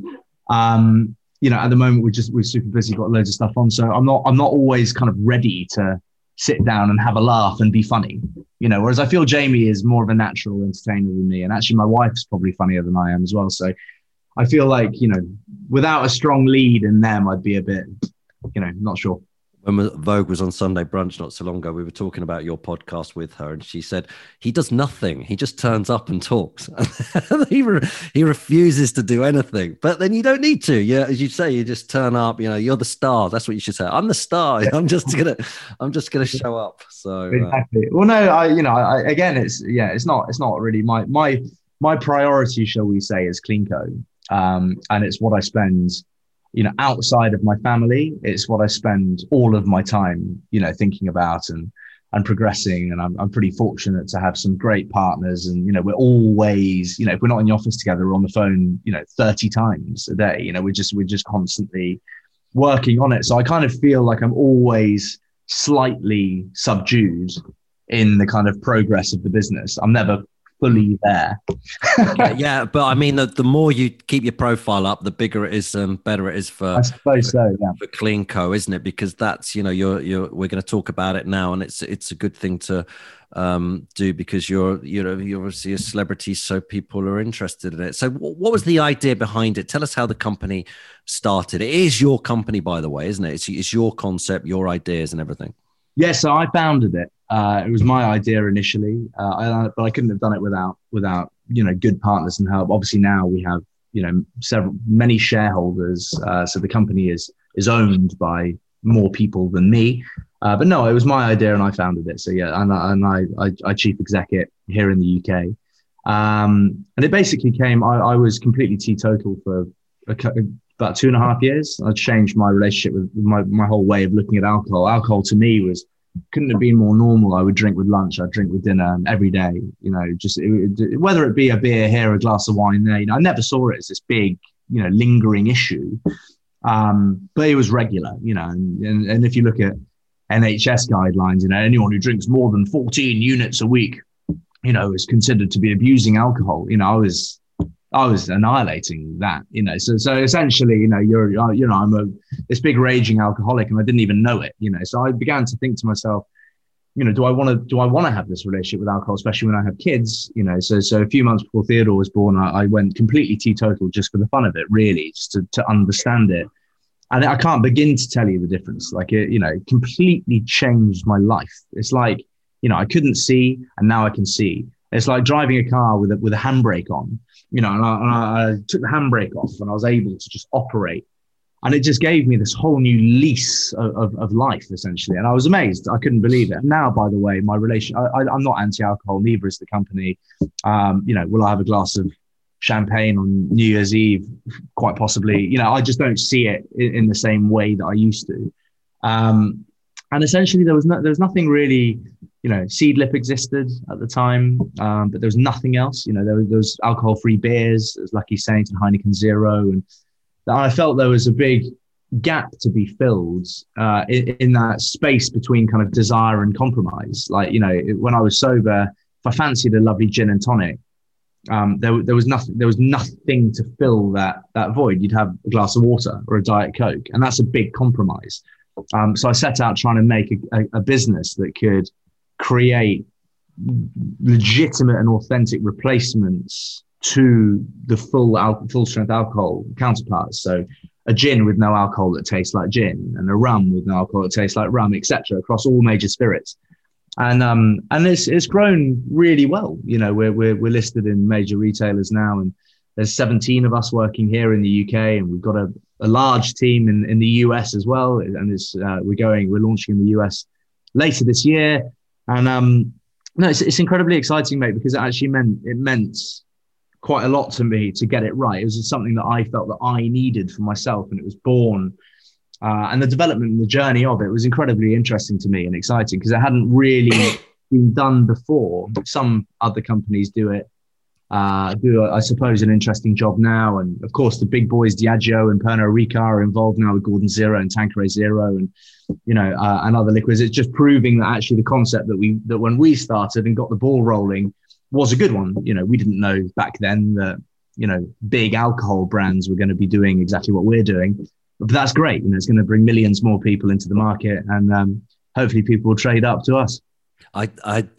Um, you know, at the moment we're just, we're super busy, got loads of stuff on. So I'm not, I'm not always kind of ready to sit down and have a laugh and be funny, you know, whereas I feel Jamie is more of a natural entertainer than me. And actually my wife's probably funnier than I am as well. So I feel like, you know, without a strong lead in them, I'd be a bit, you know, not sure. When Vogue was on Sunday Brunch not so long ago, we were talking about your podcast with her, and she said he does nothing. He just turns up and talks. he re- he refuses to do anything. But then you don't need to. Yeah, as you say, you just turn up. You know, you're the star. That's what you should say. I'm the star. I'm just gonna I'm just gonna show up. So exactly. Uh, well, no, I you know, I, again, it's yeah, it's not it's not really my my my priority, shall we say, is CleanCo, um, and it's what I spend. You know, outside of my family, it's what I spend all of my time, you know, thinking about and and progressing. And I'm I'm pretty fortunate to have some great partners. And, you know, we're always, you know, if we're not in the office together, we're on the phone, you know, thirty times a day. You know, we're just we're just constantly working on it. So I kind of feel like I'm always slightly subdued in the kind of progress of the business. I'm never fully there. yeah, yeah, but I mean, the, the more you keep your profile up, the bigger it is, and um, better it is for. I suppose so. Yeah. For CleanCo, isn't it? Because that's, you know, you're you're we're going to talk about it now, and it's it's a good thing to um, do because you're you know you're obviously a celebrity, so people are interested in it. So, what was the idea behind it? Tell us how the company started. It is your company, by the way, isn't it? It's, it's your concept, your ideas, and everything. Yeah, so I founded it. Uh, it was my idea initially, uh, I, but I couldn't have done it without without you know good partners and help. Obviously, now we have you know several many shareholders, uh, so the company is is owned by more people than me. Uh, but no, it was my idea and I founded it. So yeah, and, and I, I I chief exec it here in the U K, um, and it basically came. I, I was completely teetotal for a, about two and a half years. I changed my relationship with my my whole way of looking at alcohol. Alcohol to me was. Couldn't have been more normal. I would drink with lunch. I'd drink with dinner every day. You know, just it, it, whether it be a beer here, a glass of wine there. You know, I never saw it as this big, you know, lingering issue. Um, but it was regular. You know, and, and and if you look at N H S guidelines, you know, anyone who drinks more than fourteen units a week, you know, is considered to be abusing alcohol. You know, I was. I was annihilating that, you know. So, so essentially, you know, you're, you know, I'm a this big raging alcoholic, and I didn't even know it, you know. So I began to think to myself, you know, do I want to, do I want to have this relationship with alcohol, especially when I have kids, you know? So, so a few months before Theodore was born, I, I went completely teetotal just for the fun of it, really, just to, to understand it. And I can't begin to tell you the difference. Like, it, you know, it completely changed my life. It's like, you know, I couldn't see, and now I can see. It's like driving a car with a, with a handbrake on. You know, and I, and I took the handbrake off and I was able to just operate. And it just gave me this whole new lease of, of, of life, essentially. And I was amazed. I couldn't believe it. And now, by the way, my relation, I, I, I'm not anti-alcohol, neither is the company. Um, you know, will I have a glass of champagne on New Year's Eve? Quite possibly. You know, I just don't see it in, in the same way that I used to. Um, and essentially, there was no, there was nothing really you know, Seedlip existed at the time, um, but there was nothing else. You know, there, there was alcohol-free beers, there was Lucky Saint and Heineken Zero, and I felt there was a big gap to be filled uh, in, in that space between kind of desire and compromise. Like, you know, when I was sober, if I fancied a lovely gin and tonic, um, there, there was nothing. There was nothing to fill that that void. You'd have a glass of water or a Diet Coke, and that's a big compromise. Um, so I set out trying to make a, a, a business that could create legitimate and authentic replacements to the full al- full strength alcohol counterparts. So a gin with no alcohol that tastes like gin, and a rum with no alcohol that tastes like rum, et cetera, across all major spirits. And um and it's it's grown really well. You know, we're we're we're listed in major retailers now, and there's seventeen of us working here in the U K, and we've got a, a large team in, in the U S as well. And it's uh, we're going we're launching in the U S later this year. And um no, it's it's incredibly exciting, mate, because it actually meant it meant quite a lot to me to get it right. It was something that I felt that I needed for myself, and it was born. Uh, and the development and the journey of it was incredibly interesting to me and exciting, because it hadn't really been done before. Some other companies do it, uh, do, I suppose, an interesting job now. And of course, the big boys, Diageo and Pernod Ricard, are involved now with Gordon Zero and Tanqueray Zero, and you know, uh, and other liquids. It's just proving that actually the concept that we that when we started and got the ball rolling was a good one. You know, we didn't know back then that, you know, big alcohol brands were going to be doing exactly what we're doing. But that's great. You know, it's going to bring millions more people into the market, and um, hopefully people will trade up to us. I, I,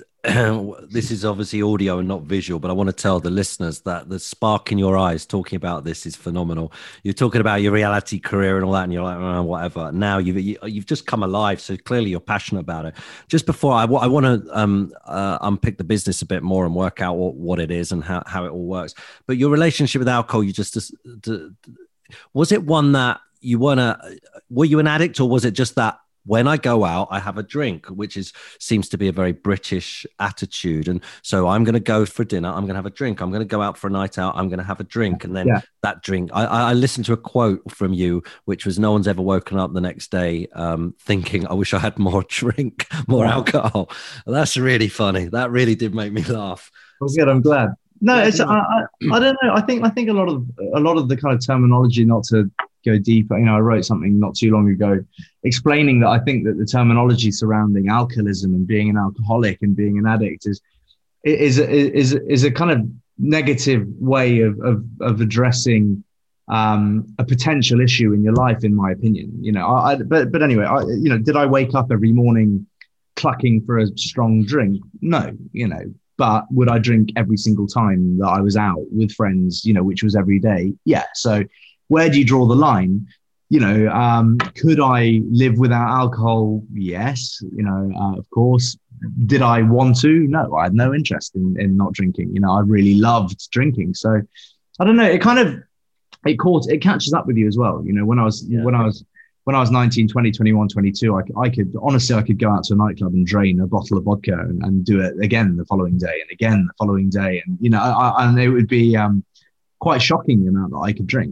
this is obviously audio and not visual, but I want to tell the listeners that the spark in your eyes talking about this is phenomenal. You're talking about your reality career and all that, and you're like, oh, whatever. Now you've you, you've just come alive, so clearly you're passionate about it. Just before I, I want to um, uh, unpick the business a bit more and work out what, what it is and how, how it all works. But your relationship with alcohol, you just, just, just was it one that you want to, were you an addict, or was it just that when I go out, I have a drink, which is seems to be a very British attitude. And so I'm going to go for dinner. I'm going to have a drink. I'm going to go out for a night out. I'm going to have a drink. And then yeah. that drink, I, I listened to a quote from you, which was, no one's ever woken up the next day um, thinking, I wish I had more drink, more wow. alcohol. That's really funny. That really did make me laugh. Well, good. I'm glad. No, it's, I, I, I don't know. I think, I think a lot of, a lot of the kind of terminology, not to go deeper, you know, I wrote something not too long ago explaining that I think that the terminology surrounding alcoholism and being an alcoholic and being an addict is, is, is, is a kind of negative way of, of, of addressing um, a potential issue in your life, in my opinion. You know, I, I but, but anyway, I, you know, did I wake up every morning clucking for a strong drink? No, you know. But would I drink every single time that I was out with friends, you know, which was every day? Yeah. So where do you draw the line? You know, um, could I live without alcohol? Yes. You know, uh, of course. Did I want to? No, I had no interest in, in not drinking. You know, I really loved drinking. So I don't know. It kind of, it caught, it catches up with you as well. You know, when I was, yeah. when I was, When I was nineteen, twenty, twenty-one, twenty-two, I, I could, honestly, I could go out to a nightclub and drain a bottle of vodka and, and do it again the following day and again the following day. And, you know, I, and it would be um, quite shocking the amount that I could drink.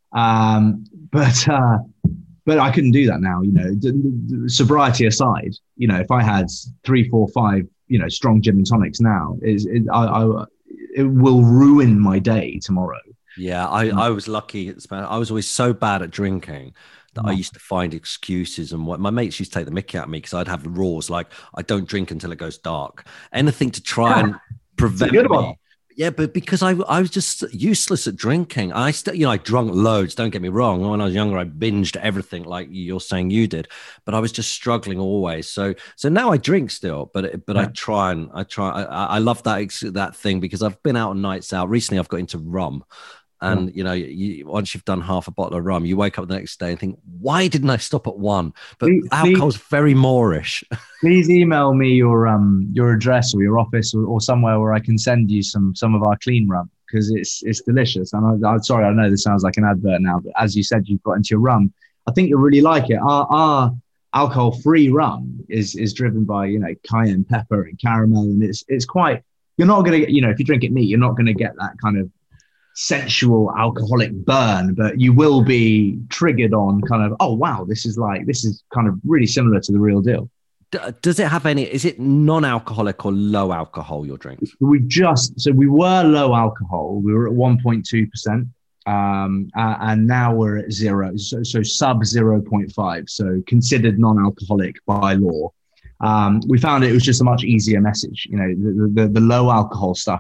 Um, but, uh, but I couldn't do that now, you know, d- d- sobriety aside, you know, if I had three, four, five, you know, strong gin and tonics now, is it, I, I, it will ruin my day tomorrow. Yeah, I, I was lucky. I was always so bad at drinking that I used to find excuses, and what my mates used to take the mickey out of me because I'd have rules like I don't drink until it goes dark. Anything to try and prevent me. One. Yeah, but because I I was just useless at drinking. I still, you know, I drunk loads. Don't get me wrong. When I was younger, I binged everything like you're saying you did. But I was just struggling always. So so now I drink still, but but yeah. I try and I try. I, I love that that thing because I've been out on nights out. Recently, I've got into rum. And, you know, you, once you've done half a bottle of rum, you wake up the next day and think, why didn't I stop at one? But please, alcohol's please, very Moorish. Please email me your um your address or your office or, or somewhere where I can send you some some of our clean rum, because it's it's delicious. And I, I'm sorry, I know this sounds like an advert now, but as you said, you've got into your rum. I think you'll really like it. Our, our alcohol-free rum is is driven by, you know, cayenne pepper and caramel. And it's it's quite, you're not going to get, you know, if you drink it neat, you're not going to get that kind of sensual alcoholic burn, but you will be triggered on kind of, oh wow, this is like this is kind of really similar to the real deal. D- does it have any, is it non-alcoholic or low alcohol, your drinks? We've just, so we were low alcohol. We were at one point two percent. Um, uh, and now we're at zero. So, so sub zero point five. So considered non-alcoholic by law. Um, we found it was just a much easier message. You know, the, the, the low alcohol stuff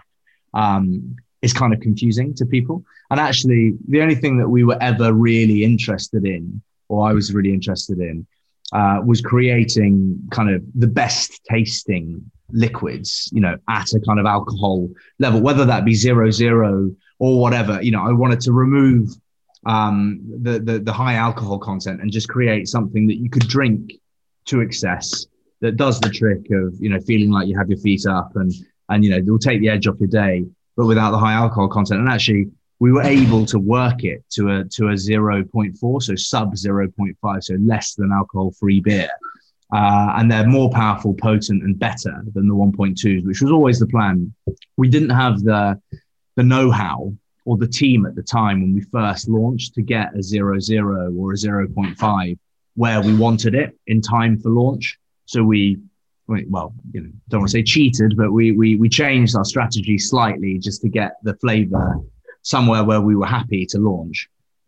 um, is kind of confusing to people. And actually, the only thing that we were ever really interested in, or I was really interested in, uh, was creating kind of the best tasting liquids, you know, at a kind of alcohol level, whether that be zero, zero or whatever. You know, I wanted to remove um, the, the, the high alcohol content and just create something that you could drink to excess that does the trick of, you know, feeling like you have your feet up and, and, you know, it will take the edge off your day, but without the high alcohol content. And actually we were able to work it to a, to a zero point four. So sub zero point five. So less than alcohol free beer. Uh, and they're more powerful, potent and better than the one point twos, which was always the plan. We didn't have the, the know-how or the team at the time when we first launched to get a zero, zero or a zero point five where we wanted it in time for launch. So we, well, you know, don't want to say cheated, but we we we changed our strategy slightly just to get the flavor somewhere where we were happy to launch,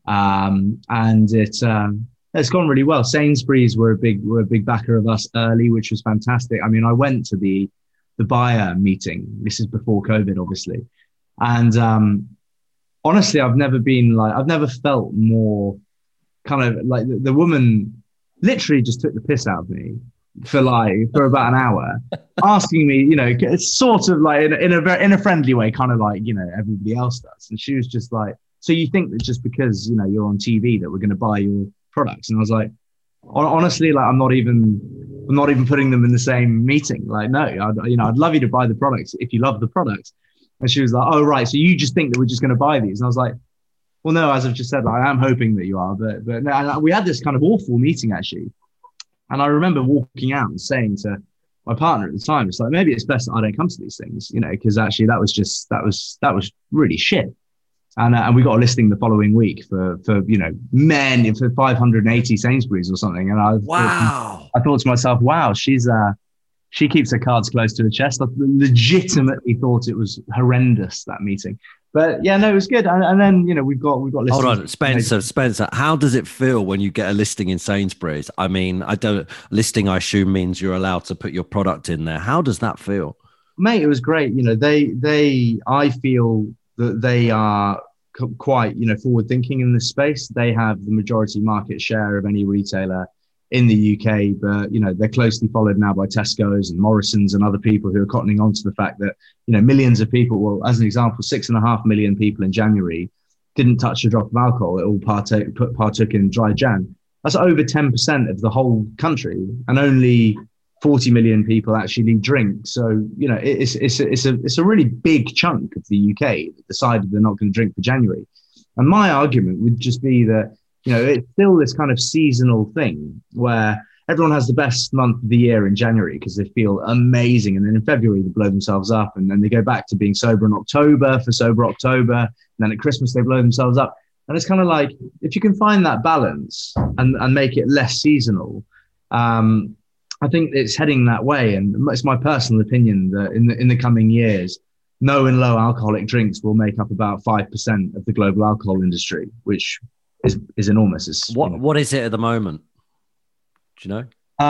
um, and it um, it's gone really well. Sainsbury's were a big were a big backer of us early, which was fantastic. I mean, I went to the the buyer meeting. This is before COVID, obviously, and um, honestly, I've never been like I've never felt more kind of like the, the woman literally just took the piss out of me for like for about an hour, asking me, you know, it's sort of like in, in a very in a friendly way, kind of like, you know, everybody else does. And she was just like, so you think that just because, you know, you're on T V that we're going to buy your products? And I was like, honestly, like I'm not even I'm not even putting them in the same meeting. Like, no, I'd, you know, I'd love you to buy the products if you love the products. And she was like, oh right, so you just think that we're just going to buy these? And I was like, well, no, as I've just said, like, I am hoping that you are, but but no, and we had this kind of awful meeting actually. And I remember walking out and saying to my partner at the time, it's like, maybe it's best that I don't come to these things, you know, because actually that was just, that was, that was really shit. And uh, and we got a listing the following week for, for, you know, men for five hundred eighty Sainsbury's or something. And I, wow. thought, I thought to myself, wow, she's, uh, she keeps her cards close to her chest. I legitimately thought it was horrendous, that meeting. But yeah, no, it was good. And, and then, you know, we've got, we've got listings. Hold on, Spencer, Spencer, how does it feel when you get a listing in Sainsbury's? I mean, I don't, listing, I assume, means you're allowed to put your product in there. How does that feel? Mate, it was great. You know, they, they, I feel that they are quite, you know, forward thinking in this space. They have the majority market share of any retailer in the U K, but, you know, they're closely followed now by Tesco's and Morrison's and other people who are cottoning on to the fact that, you know, millions of people, well, as an example, six and a half million people in January didn't touch a drop of alcohol. It all partook, partook in dry Jan. That's over ten percent of the whole country, and only forty million people actually drink. So, you know, it's, it's, it's, a, it's a really big chunk of the U K that decided they're not going to drink for January. And my argument would just be that, you know, it's still this kind of seasonal thing where everyone has the best month of the year in January because they feel amazing. And then in February, they blow themselves up. And then they go back to being sober in October for Sober October. And then at Christmas, they blow themselves up. And it's kind of like, if you can find that balance and, and make it less seasonal, um, I think it's heading that way. And it's my personal opinion that in the, in the coming years, no and low alcoholic drinks will make up about five percent of the global alcohol industry, which is is enormous. It's, what you know. What is it at the moment? Do you know?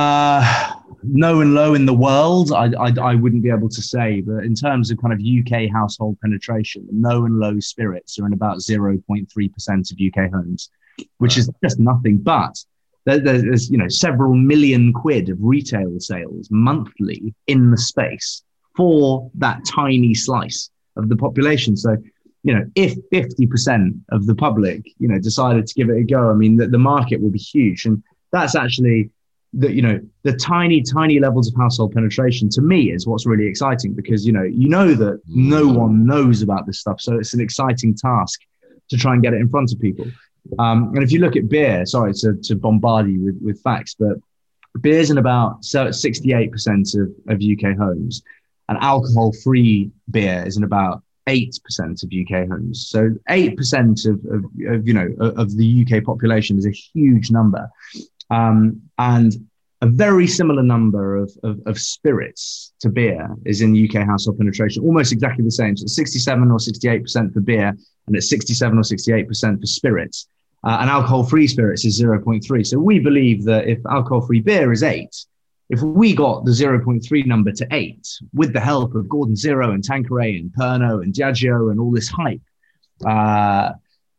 Uh, no and low in the world, I, I I wouldn't be able to say. But in terms of kind of U K household penetration, no and low spirits are in about zero point three percent of U K homes, which right. is just nothing. But there, there's, you know, several million quid of retail sales monthly in the space for that tiny slice of the population. So, you know, if fifty percent of the public, you know, decided to give it a go, I mean, the, the market will be huge. And that's actually the, you know, the tiny, tiny levels of household penetration to me is what's really exciting, because, you know, you know that no one knows about this stuff. So it's an exciting task to try and get it in front of people. Um, and if you look at beer, sorry to, to bombard you with, with facts, but beer's in about sixty-eight percent of, of U K homes, and alcohol-free beer is in about eight percent of U K homes. So eight percent of, of, of, you know, of the U K population is a huge number. Um, and a very similar number of, of, of spirits to beer is in U K household penetration, almost exactly the same. So it's sixty-seven or sixty-eight percent for beer, and it's sixty-seven or sixty-eight percent for spirits. Uh, and alcohol-free spirits is zero point three. So we believe that if alcohol-free beer is eight, if we got the zero point three number to eight, with the help of Gordon Zero and Tanqueray and Pernod and Diageo and all this hype, uh,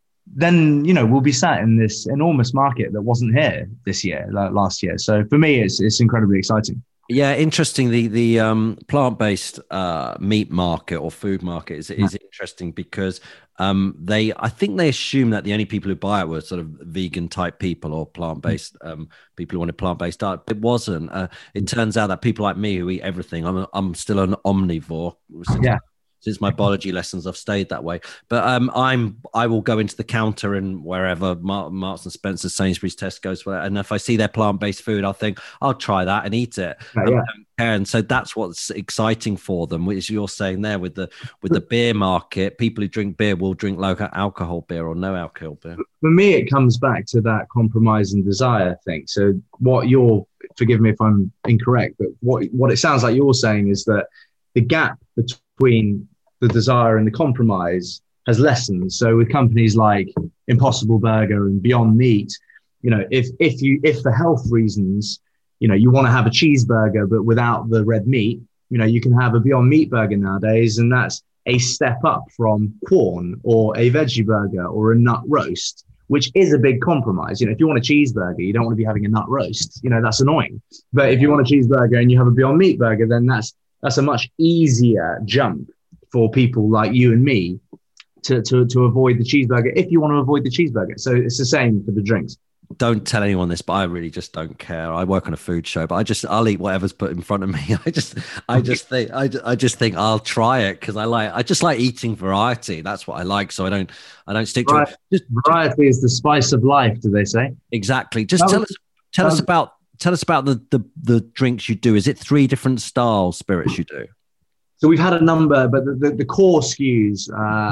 then, you know, we'll be sat in this enormous market that wasn't here this year, like last year. So for me, it's it's incredibly exciting. Yeah, interesting. The the um, plant-based uh, meat market or food market is is interesting because um, they, I think they assume that the only people who buy it were sort of vegan type people or plant-based um, people who wanted plant-based diet. It wasn't. Uh, it turns out that people like me who eat everything, I'm a, I'm still an omnivore. Yeah. Since my biology lessons, I've stayed that way. But um, I'm I will go into the counter and wherever, Mar- Marks and Spencer, Sainsbury's, Tesco's, whatever, and if I see their plant-based food, I'll think I'll try that and eat it. Yeah, and, yeah. I don't care. And so that's what's exciting for them, which you're saying there with the with the beer market. People who drink beer will drink low alcohol beer or no alcohol beer. For me, it comes back to that compromise and desire thing. So what you're, forgive me if I'm incorrect, but what what it sounds like you're saying is that the gap between the desire and the compromise has lessened. So with companies like Impossible Burger and Beyond Meat, you know, if if you if for health reasons, you know, you want to have a cheeseburger but without the red meat, you know, you can have a Beyond Meat burger nowadays, and that's a step up from Quorn or a veggie burger or a nut roast, which is a big compromise. You know, if you want a cheeseburger, you don't want to be having a nut roast. You know, that's annoying. But if you want a cheeseburger and you have a Beyond Meat burger, then that's that's a much easier jump for people like you and me to, to, to avoid the cheeseburger if you want to avoid the cheeseburger. So it's the same for the drinks. Don't tell anyone this, but I really just don't care. I work on a food show, but I just I'll eat whatever's put in front of me. I just I just think I, I just think I'll try it because I like I just like eating variety. That's what I like. So I don't I don't stick to right. it. Just, variety is the spice of life, do they say? Exactly. Just that tell was, us tell us was, about tell us about the, the the drinks you do. Is it three different style spirits you do? So we've had a number, but the, the, the core S K Us uh,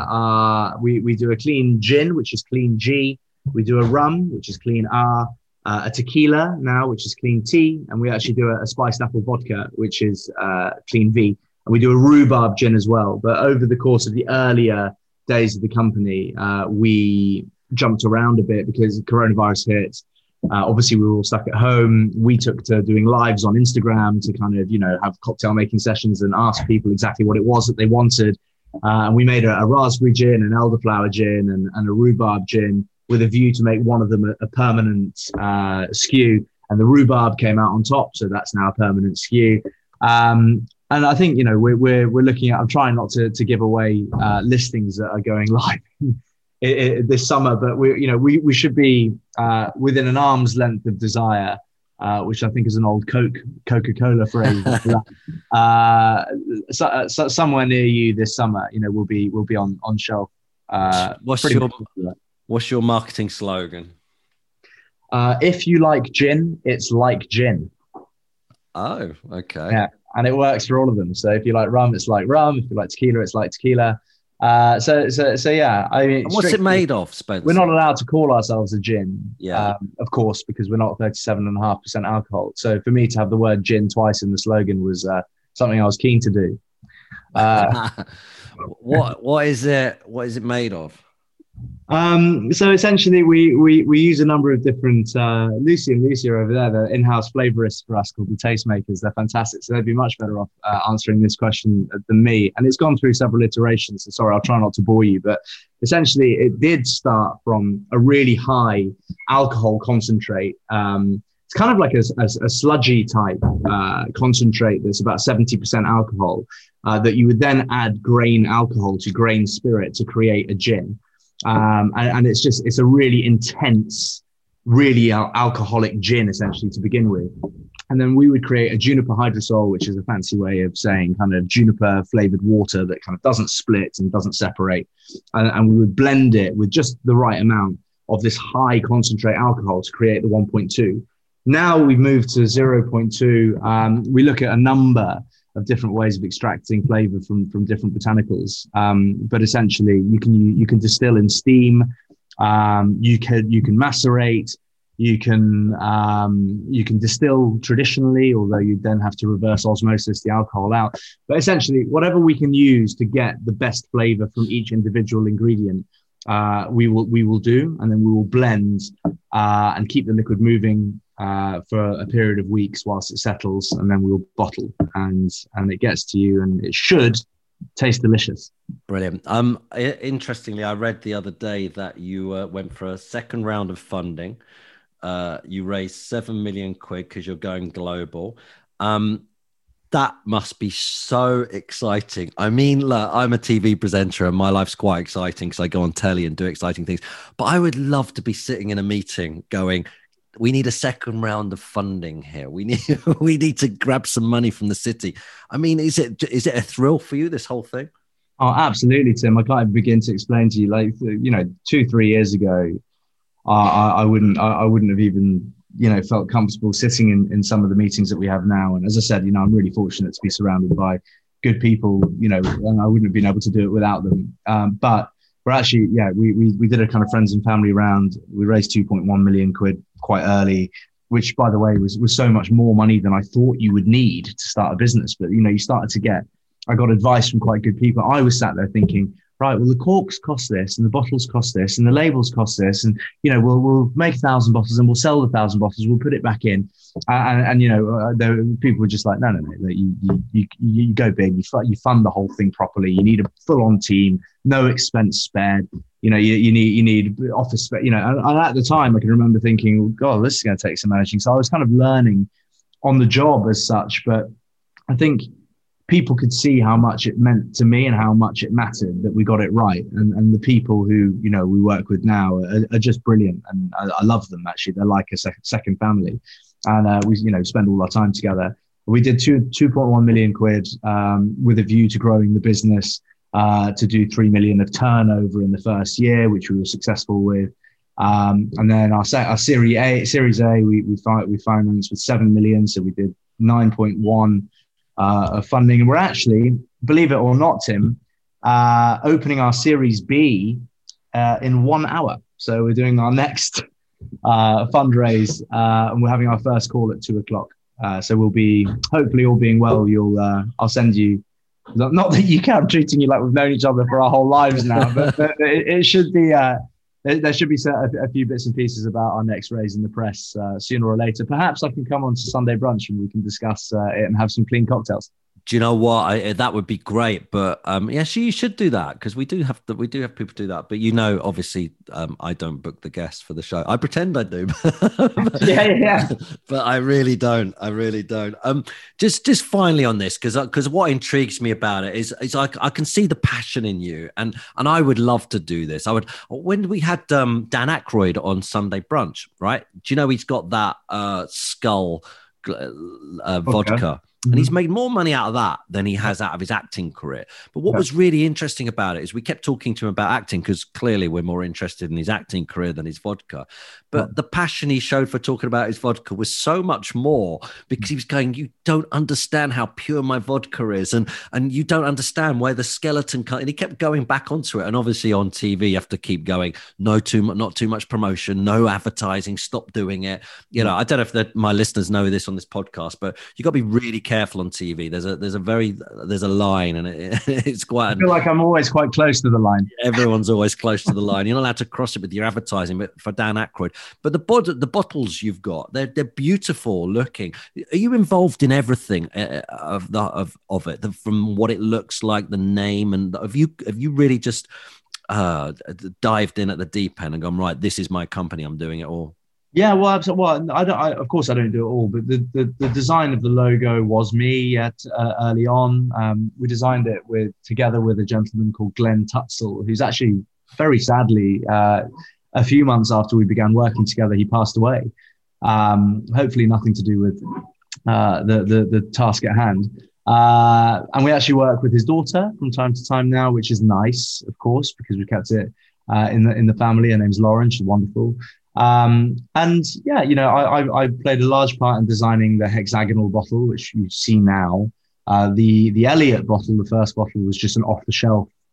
are, we, we do a clean gin, which is clean G. We do a rum, which is clean R. Uh, a tequila now, which is clean T. And we actually do a, a spiced apple vodka, which is uh, clean V. And we do a rhubarb gin as well. But over the course of the earlier days of the company, uh, we jumped around a bit because coronavirus hit. Uh, obviously, we were all stuck at home. We took to doing lives on Instagram to kind of, you know, have cocktail making sessions and ask people exactly what it was that they wanted. Uh, and we made a, a raspberry gin, an elderflower gin, and, and a rhubarb gin with a view to make one of them a, a permanent uh, S K U. And the rhubarb came out on top, so that's now a permanent S K U. Um, and I think, you know, we're we're, we're looking at. I'm trying not to to give away uh, listings that are going live It, it, this summer, but we, you know, we we should be uh, within an arm's length of desire, uh, which I think is an old Coke Coca-Cola phrase. uh, so, so somewhere near you this summer, you know, we'll be we'll be on on shelf. Uh, what's your what's your marketing slogan? Uh, if you like gin, it's like gin. Oh, okay. Yeah, and it works for all of them. So if you like rum, it's like rum. If you like tequila, it's like tequila. Uh, so, so, so, yeah. I mean, and what's it made of, Spencer? We're not allowed to call ourselves a gin, yeah, um, of course, because we're not thirty-seven and a half percent alcohol. So, for me to have the word gin twice in the slogan was uh, something I was keen to do. Uh, what, what is it? What is it made of? Um, so essentially, we we we use a number of different. Uh, Lucy and Lucy are over there. They're in-house flavorists for us called the Tastemakers. They're fantastic. So they'd be much better off uh, answering this question than me. And it's gone through several iterations. So sorry, I'll try not to bore you. But essentially, it did start from a really high alcohol concentrate. Um, it's kind of like a, a, a sludgy type uh, concentrate that's about seventy percent alcohol uh, that you would then add grain alcohol to grain spirit to create a gin. Um, and, and it's just, it's a really intense, really al- alcoholic gin essentially to begin with. And then we would create a juniper hydrosol, which is a fancy way of saying kind of juniper flavored water that kind of doesn't split and doesn't separate. And, and we would blend it with just the right amount of this high concentrate alcohol to create the one point two. Now we've moved to zero point two. Um, we look at a number of different ways of extracting flavor from, from different botanicals. Um, but essentially you can, you, you can distill in steam. Um, you can, you can macerate, You can um, you can distill traditionally, although you then have to reverse osmosis the alcohol out. But essentially, whatever we can use to get the best flavor from each individual ingredient, uh, we will we will do, and then we will blend uh, and keep the liquid moving uh, for a period of weeks whilst it settles, and then we'll bottle, and and it gets to you, and it should taste delicious. Brilliant. Um, interestingly, I read the other day that you uh, went for a second round of funding. Uh, you raised seven million quid because you're going global. Um, that must be so exciting. I mean, look, I'm a T V presenter and my life's quite exciting because I go on telly and do exciting things. But I would love to be sitting in a meeting going, we need a second round of funding here. We need we need to grab some money from the city. I mean, is it is it a thrill for you, this whole thing? Oh, absolutely, Tim. I can't even begin to explain to you. Like, you know, two, three years ago, Uh, I, I wouldn't. I, I wouldn't have even, you know, felt comfortable sitting in, in some of the meetings that we have now. And as I said, you know, I'm really fortunate to be surrounded by good people. You know, and I wouldn't have been able to do it without them. Um, but we're actually, yeah, we we we did a kind of friends and family round. We raised two point one million quid quite early, which, by the way, was was so much more money than I thought you would need to start a business. But you know, you started to get. I got advice from quite good people. I was sat there thinking, right, well, the corks cost this, and the bottles cost this, and the labels cost this, and you know, we'll we'll make a thousand bottles, and we'll sell the thousand bottles. We'll put it back in, uh, and and you know, uh, there, people were just like, no, no, no, no you you you you go big, you fund, you fund the whole thing properly. You need a full-on team, no expense spared. You know, you you need you need office space. You know, and, and at the time, I can remember thinking, well, God, this is going to take some managing. So I was kind of learning on the job as such, but I think people could see how much it meant to me and how much it mattered that we got it right. And and the people who, you know, we work with now are, are just brilliant. And I, I love them, actually. They're like a sec- second family. And uh, we, you know, spend all our time together. We did two, 2.1 million quid um, with a view to growing the business uh, to do three million of turnover in the first year, which we were successful with. Um, and then our, our Series A, Series A, we, we, we financed with seven million. So we did nine point one Uh, of funding, and we're actually, believe it or not, Tim, uh, opening our Series B uh, in one hour. So we're doing our next uh, fundraise, uh, and we're having our first call at two o'clock. Uh, so we'll be, hopefully, all being well, you'll, uh, I'll send you. Not that you can, I'm treating you like we've known each other for our whole lives now, but, but it, it should be. Uh, There should be a few bits and pieces about our next raise in the press uh, sooner or later. Perhaps I can come on to Sunday brunch and we can discuss uh, it and have some clean cocktails. Do you know what? I, that would be great. But um, yes, you should do that because we do have to, we do have people do that. But you know, obviously, um, I don't book the guests for the show. I pretend I do. yeah, yeah. But I really don't. I really don't. Um, just just finally on this, because because what intrigues me about it is is I, I can see the passion in you, and and I would love to do this. I would. When we had um, Dan Aykroyd on Sunday brunch, right? Do you know he's got that uh, skull uh, vodka? Okay. And he's made more money out of that than he has out of his acting career. But what was really interesting about it is we kept talking to him about acting because clearly we're more interested in his acting career than his vodka. But the passion he showed for talking about his vodka was so much more because he was going, you don't understand how pure my vodka is. And, and you don't understand where the skeleton comes. And he kept going back onto it. And obviously on T V, you have to keep going, no, too much, not too much promotion, no advertising, stop doing it. You know, I don't know if the, my listeners know this on this podcast, but you got to be really careful. Careful on T V. There's a there's a very there's a line, and it, it's quite. I feel like I'm always quite close to the line. Everyone's always close to the line. You're not allowed to cross it with your advertising. But for Dan Aykroyd, but the bod- the bottles you've got, they're they're beautiful looking. Are you involved in everything of the of of it, the, from what it looks like, the name, and have you have you really just uh, dived in at the deep end and gone, right, this is my company, I'm doing it all? Yeah, well, absolutely. Well, I don't. I, of course, I don't do it all, but the, the, the design of the logo was me at uh, early on. Um, we designed it with together with a gentleman called Glenn Tutzel, who's actually very sadly, uh, a few months after we began working together, he passed away. Um, hopefully, nothing to do with uh, the, the the task at hand. Uh, and we actually work with his daughter from time to time now, which is nice, of course, because we kept it uh, in the in the family. Her name's Lauren. She's wonderful. Um, and yeah, you know, I, I, I played a large part in designing the hexagonal bottle, which you see now. Uh, the, the Elliot bottle, the first bottle, was just an off the shelf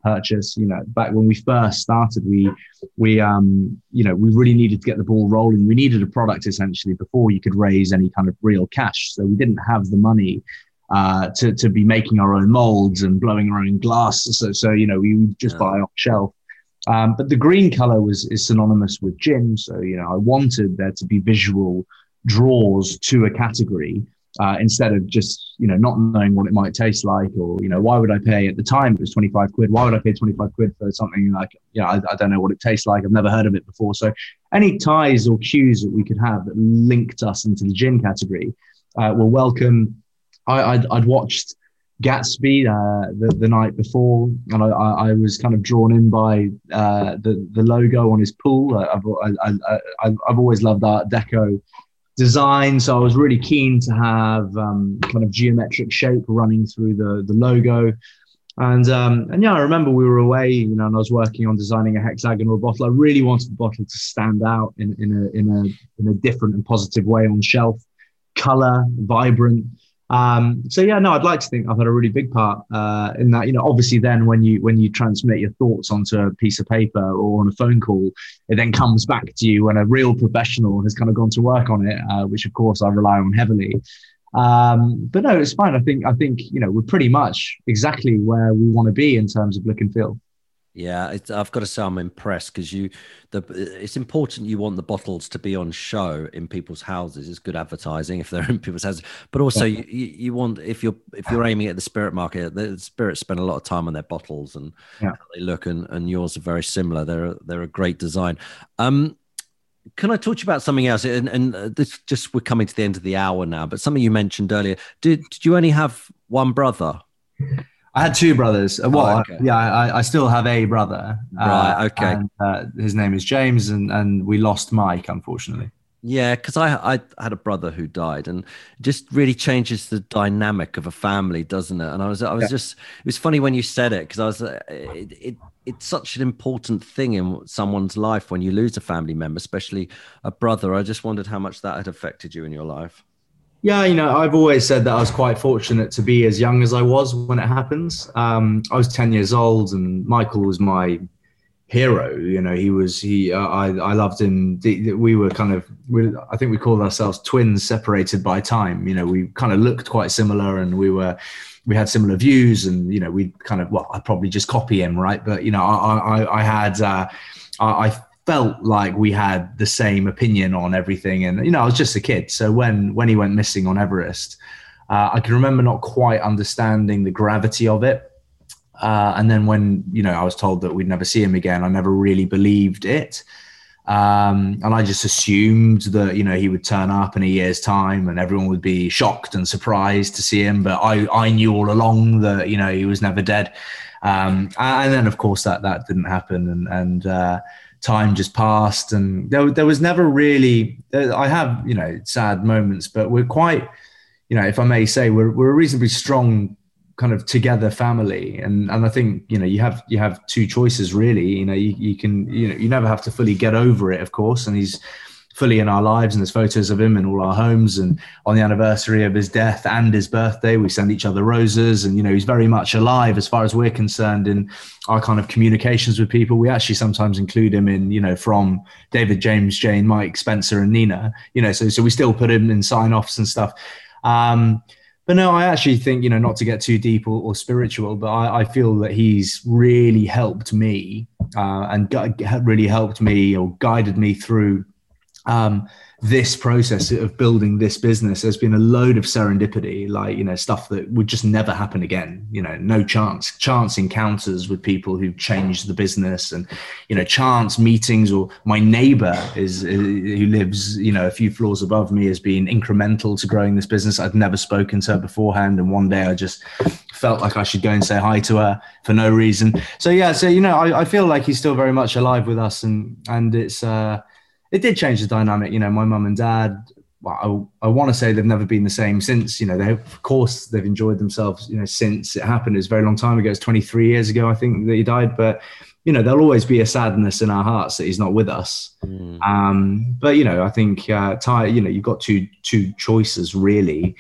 purchase. You know, back when we first started, we we um you know we really needed to get the ball rolling. We needed a product essentially before you could raise any kind of real cash. So we didn't have the money uh, to to be making our own molds and blowing our own glass. So so you know we would just yeah. buy off shelf. Um, but the green color was is synonymous with gin. So you know I wanted there to be visual draws to a category. Uh, instead of just, you know, not knowing what it might taste like, or, you know, why would I pay at the time, it was twenty-five quid. Why would I pay twenty-five quid for something like, you know, I, I don't know what it tastes like. I've never heard of it before. So any ties or cues that we could have that linked us into the gin category uh, were welcome. I, I'd, I'd watched Gatsby uh, the, the night before, and I, I, I was kind of drawn in by uh, the, the logo on his pool. I've, I, I, I've always loved Art Deco design, so I was really keen to have um, kind of geometric shape running through the the logo, and um, and yeah, I remember we were away, you know, and I was working on designing a hexagonal bottle. I really wanted the bottle to stand out in in a in a in a different and positive way on shelf, color, vibrant. Um, so yeah, no, I'd like to think I've had a really big part uh, in that. You know, obviously, then when you when you transmit your thoughts onto a piece of paper or on a phone call, it then comes back to you when a real professional has kind of gone to work on it, uh, which of course I rely on heavily. Um, but no, it's fine. I think I think you know we're pretty much exactly where we want to be in terms of look and feel. Yeah, it's, I've got to say I'm impressed because you, the it's important you want the bottles to be on show in people's houses. It's good advertising if they're in people's houses, but also yeah. you, you want if you're if you're aiming at the spirit market, the spirits spend a lot of time on their bottles and yeah. how they look, and, and yours are very similar. They're they're a great design. Um, can I talk to you about something else? And, and this just we're coming to the end of the hour now, but something you mentioned earlier. Did did you only have one brother? I had two brothers. Well, oh, okay. yeah, I, I still have a brother. Right. Uh, okay. And, uh, his name is James, and, and we lost Mike, unfortunately. Yeah, because I I had a brother who died, and it just really changes the dynamic of a family, doesn't it? And I was I was yeah. just it was funny when you said it because I was uh, it, it it's such an important thing in someone's life when you lose a family member, especially a brother. I just wondered how much that had affected you in your life. Yeah, you know, I've always said that I was quite fortunate to be as young as I was when it happens. Um, I was ten years old, and Michael was my hero. You know, he was, he, uh, I, I loved him. We were kind of, we, I think we called ourselves twins separated by time. You know, we kind of looked quite similar, and we were, we had similar views, and, you know, we kind of, well, I'd probably just copy him, right? But, you know, I, I, I had, uh, I, I felt like we had the same opinion on everything. And, you know, I was just a kid. So when, when he went missing on Everest, uh, I can remember not quite understanding the gravity of it. Uh, and then when, you know, I was told that we'd never see him again, I never really believed it. Um, and I just assumed that, you know, he would turn up in a year's time and everyone would be shocked and surprised to see him. But I, I knew all along that, you know, he was never dead. Um, and then, of course, that that didn't happen. And, and uh, time just passed. And there, there was never really, I have, you know, sad moments, but we're quite, you know, if I may say, we're, we're a reasonably strong kind of together family. And, and I think, you know, you have, you have two choices really, you know, you, you can, you know, you never have to fully get over it, of course. And he's fully in our lives, and there's photos of him in all our homes. And on the anniversary of his death and his birthday, we send each other roses. And, you know, he's very much alive as far as we're concerned in our kind of communications with people. We actually sometimes include him in, you know, from David, James, Jane, Mike, Spencer, and Nina, you know, so, so we still put him in sign-offs and stuff. Um, But no, I actually think, you know, not to get too deep or, or spiritual, but I, I feel that he's really helped me uh, and gu- really helped me or guided me through um, this process of building this business. There's been a load of serendipity, like, you know, stuff that would just never happen again, you know, no chance, chance encounters with people who've changed the business, and, you know, chance meetings. Or my neighbor is, who lives, you know, a few floors above me, has been incremental to growing this business. I'd never spoken to her beforehand. And one day I just felt like I should go and say hi to her for no reason. So, yeah, so, you know, I, I feel like he's still very much alive with us, and, and it's, uh, it did change the dynamic. You know, my mum and dad, well, I, I want to say they've never been the same since. You know, they, of course, they've enjoyed themselves, you know, since it happened. It was a very long time ago. It's twenty-three years ago, I think, that he died. But, you know, there'll always be a sadness in our hearts that he's not with us. Mm. Um, but, you know, I think, uh, Ty, you know, you've got two two choices, really.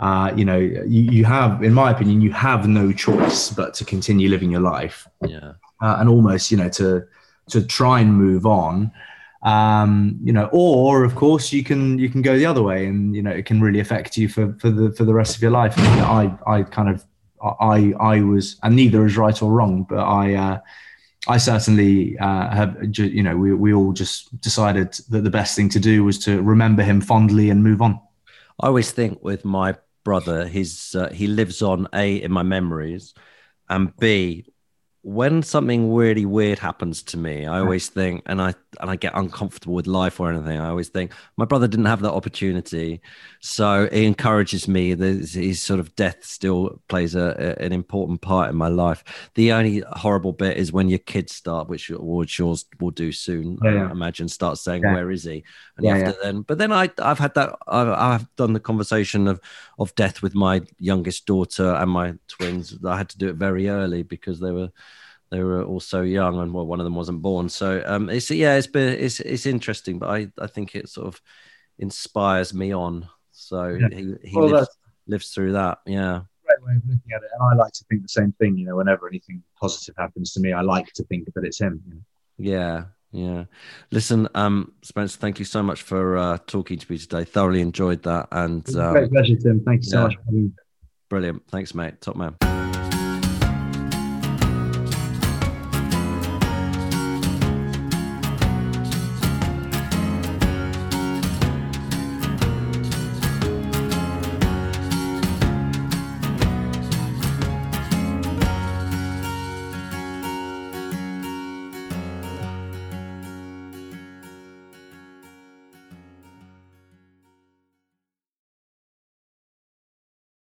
uh, you know, you, you have, in my opinion, you have no choice but to continue living your life. Yeah. Uh, and almost, you know, to to try and move on. Um, you know, or of course you can you can go the other way, and you know it can really affect you for for the for the rest of your life. And, you know, I I kind of I I was, and neither is right or wrong, but I uh, I certainly uh, have, you know, we we all just decided that the best thing to do was to remember him fondly and move on. I always think with my brother, his uh, he lives on, A, in my memories, and B, when something really weird happens to me, I always think, and I and I get uncomfortable with life or anything, I always think my brother didn't have that opportunity, so it encourages me that his sort of death still plays a, a, an important part in my life. The only horrible bit is when your kids start, which which yours will do soon, Yeah, yeah. I imagine, start saying, Yeah. "Where is he?" And Yeah, you have yeah. to then. But then I I've had that I've, I've done the conversation of of death with my youngest daughter and my twins. I had to do it very early because they were. They were all so young, and well, one of them wasn't born. So um, it's yeah, it's been it's it's interesting, but I, I think it sort of inspires me on. So Yeah. he he Well, lives that's- lives through that. Yeah, Great way of looking at it, and I like to think the same thing. You know, whenever anything positive happens to me, I like to think that it's him. You know? yeah, yeah. Listen, um, Spencer, thank you so much for uh, talking to me today. Thoroughly enjoyed that, and It was a um, great pleasure, Tim. Thank you so yeah. much for having me. Brilliant. Thanks, mate. Top man.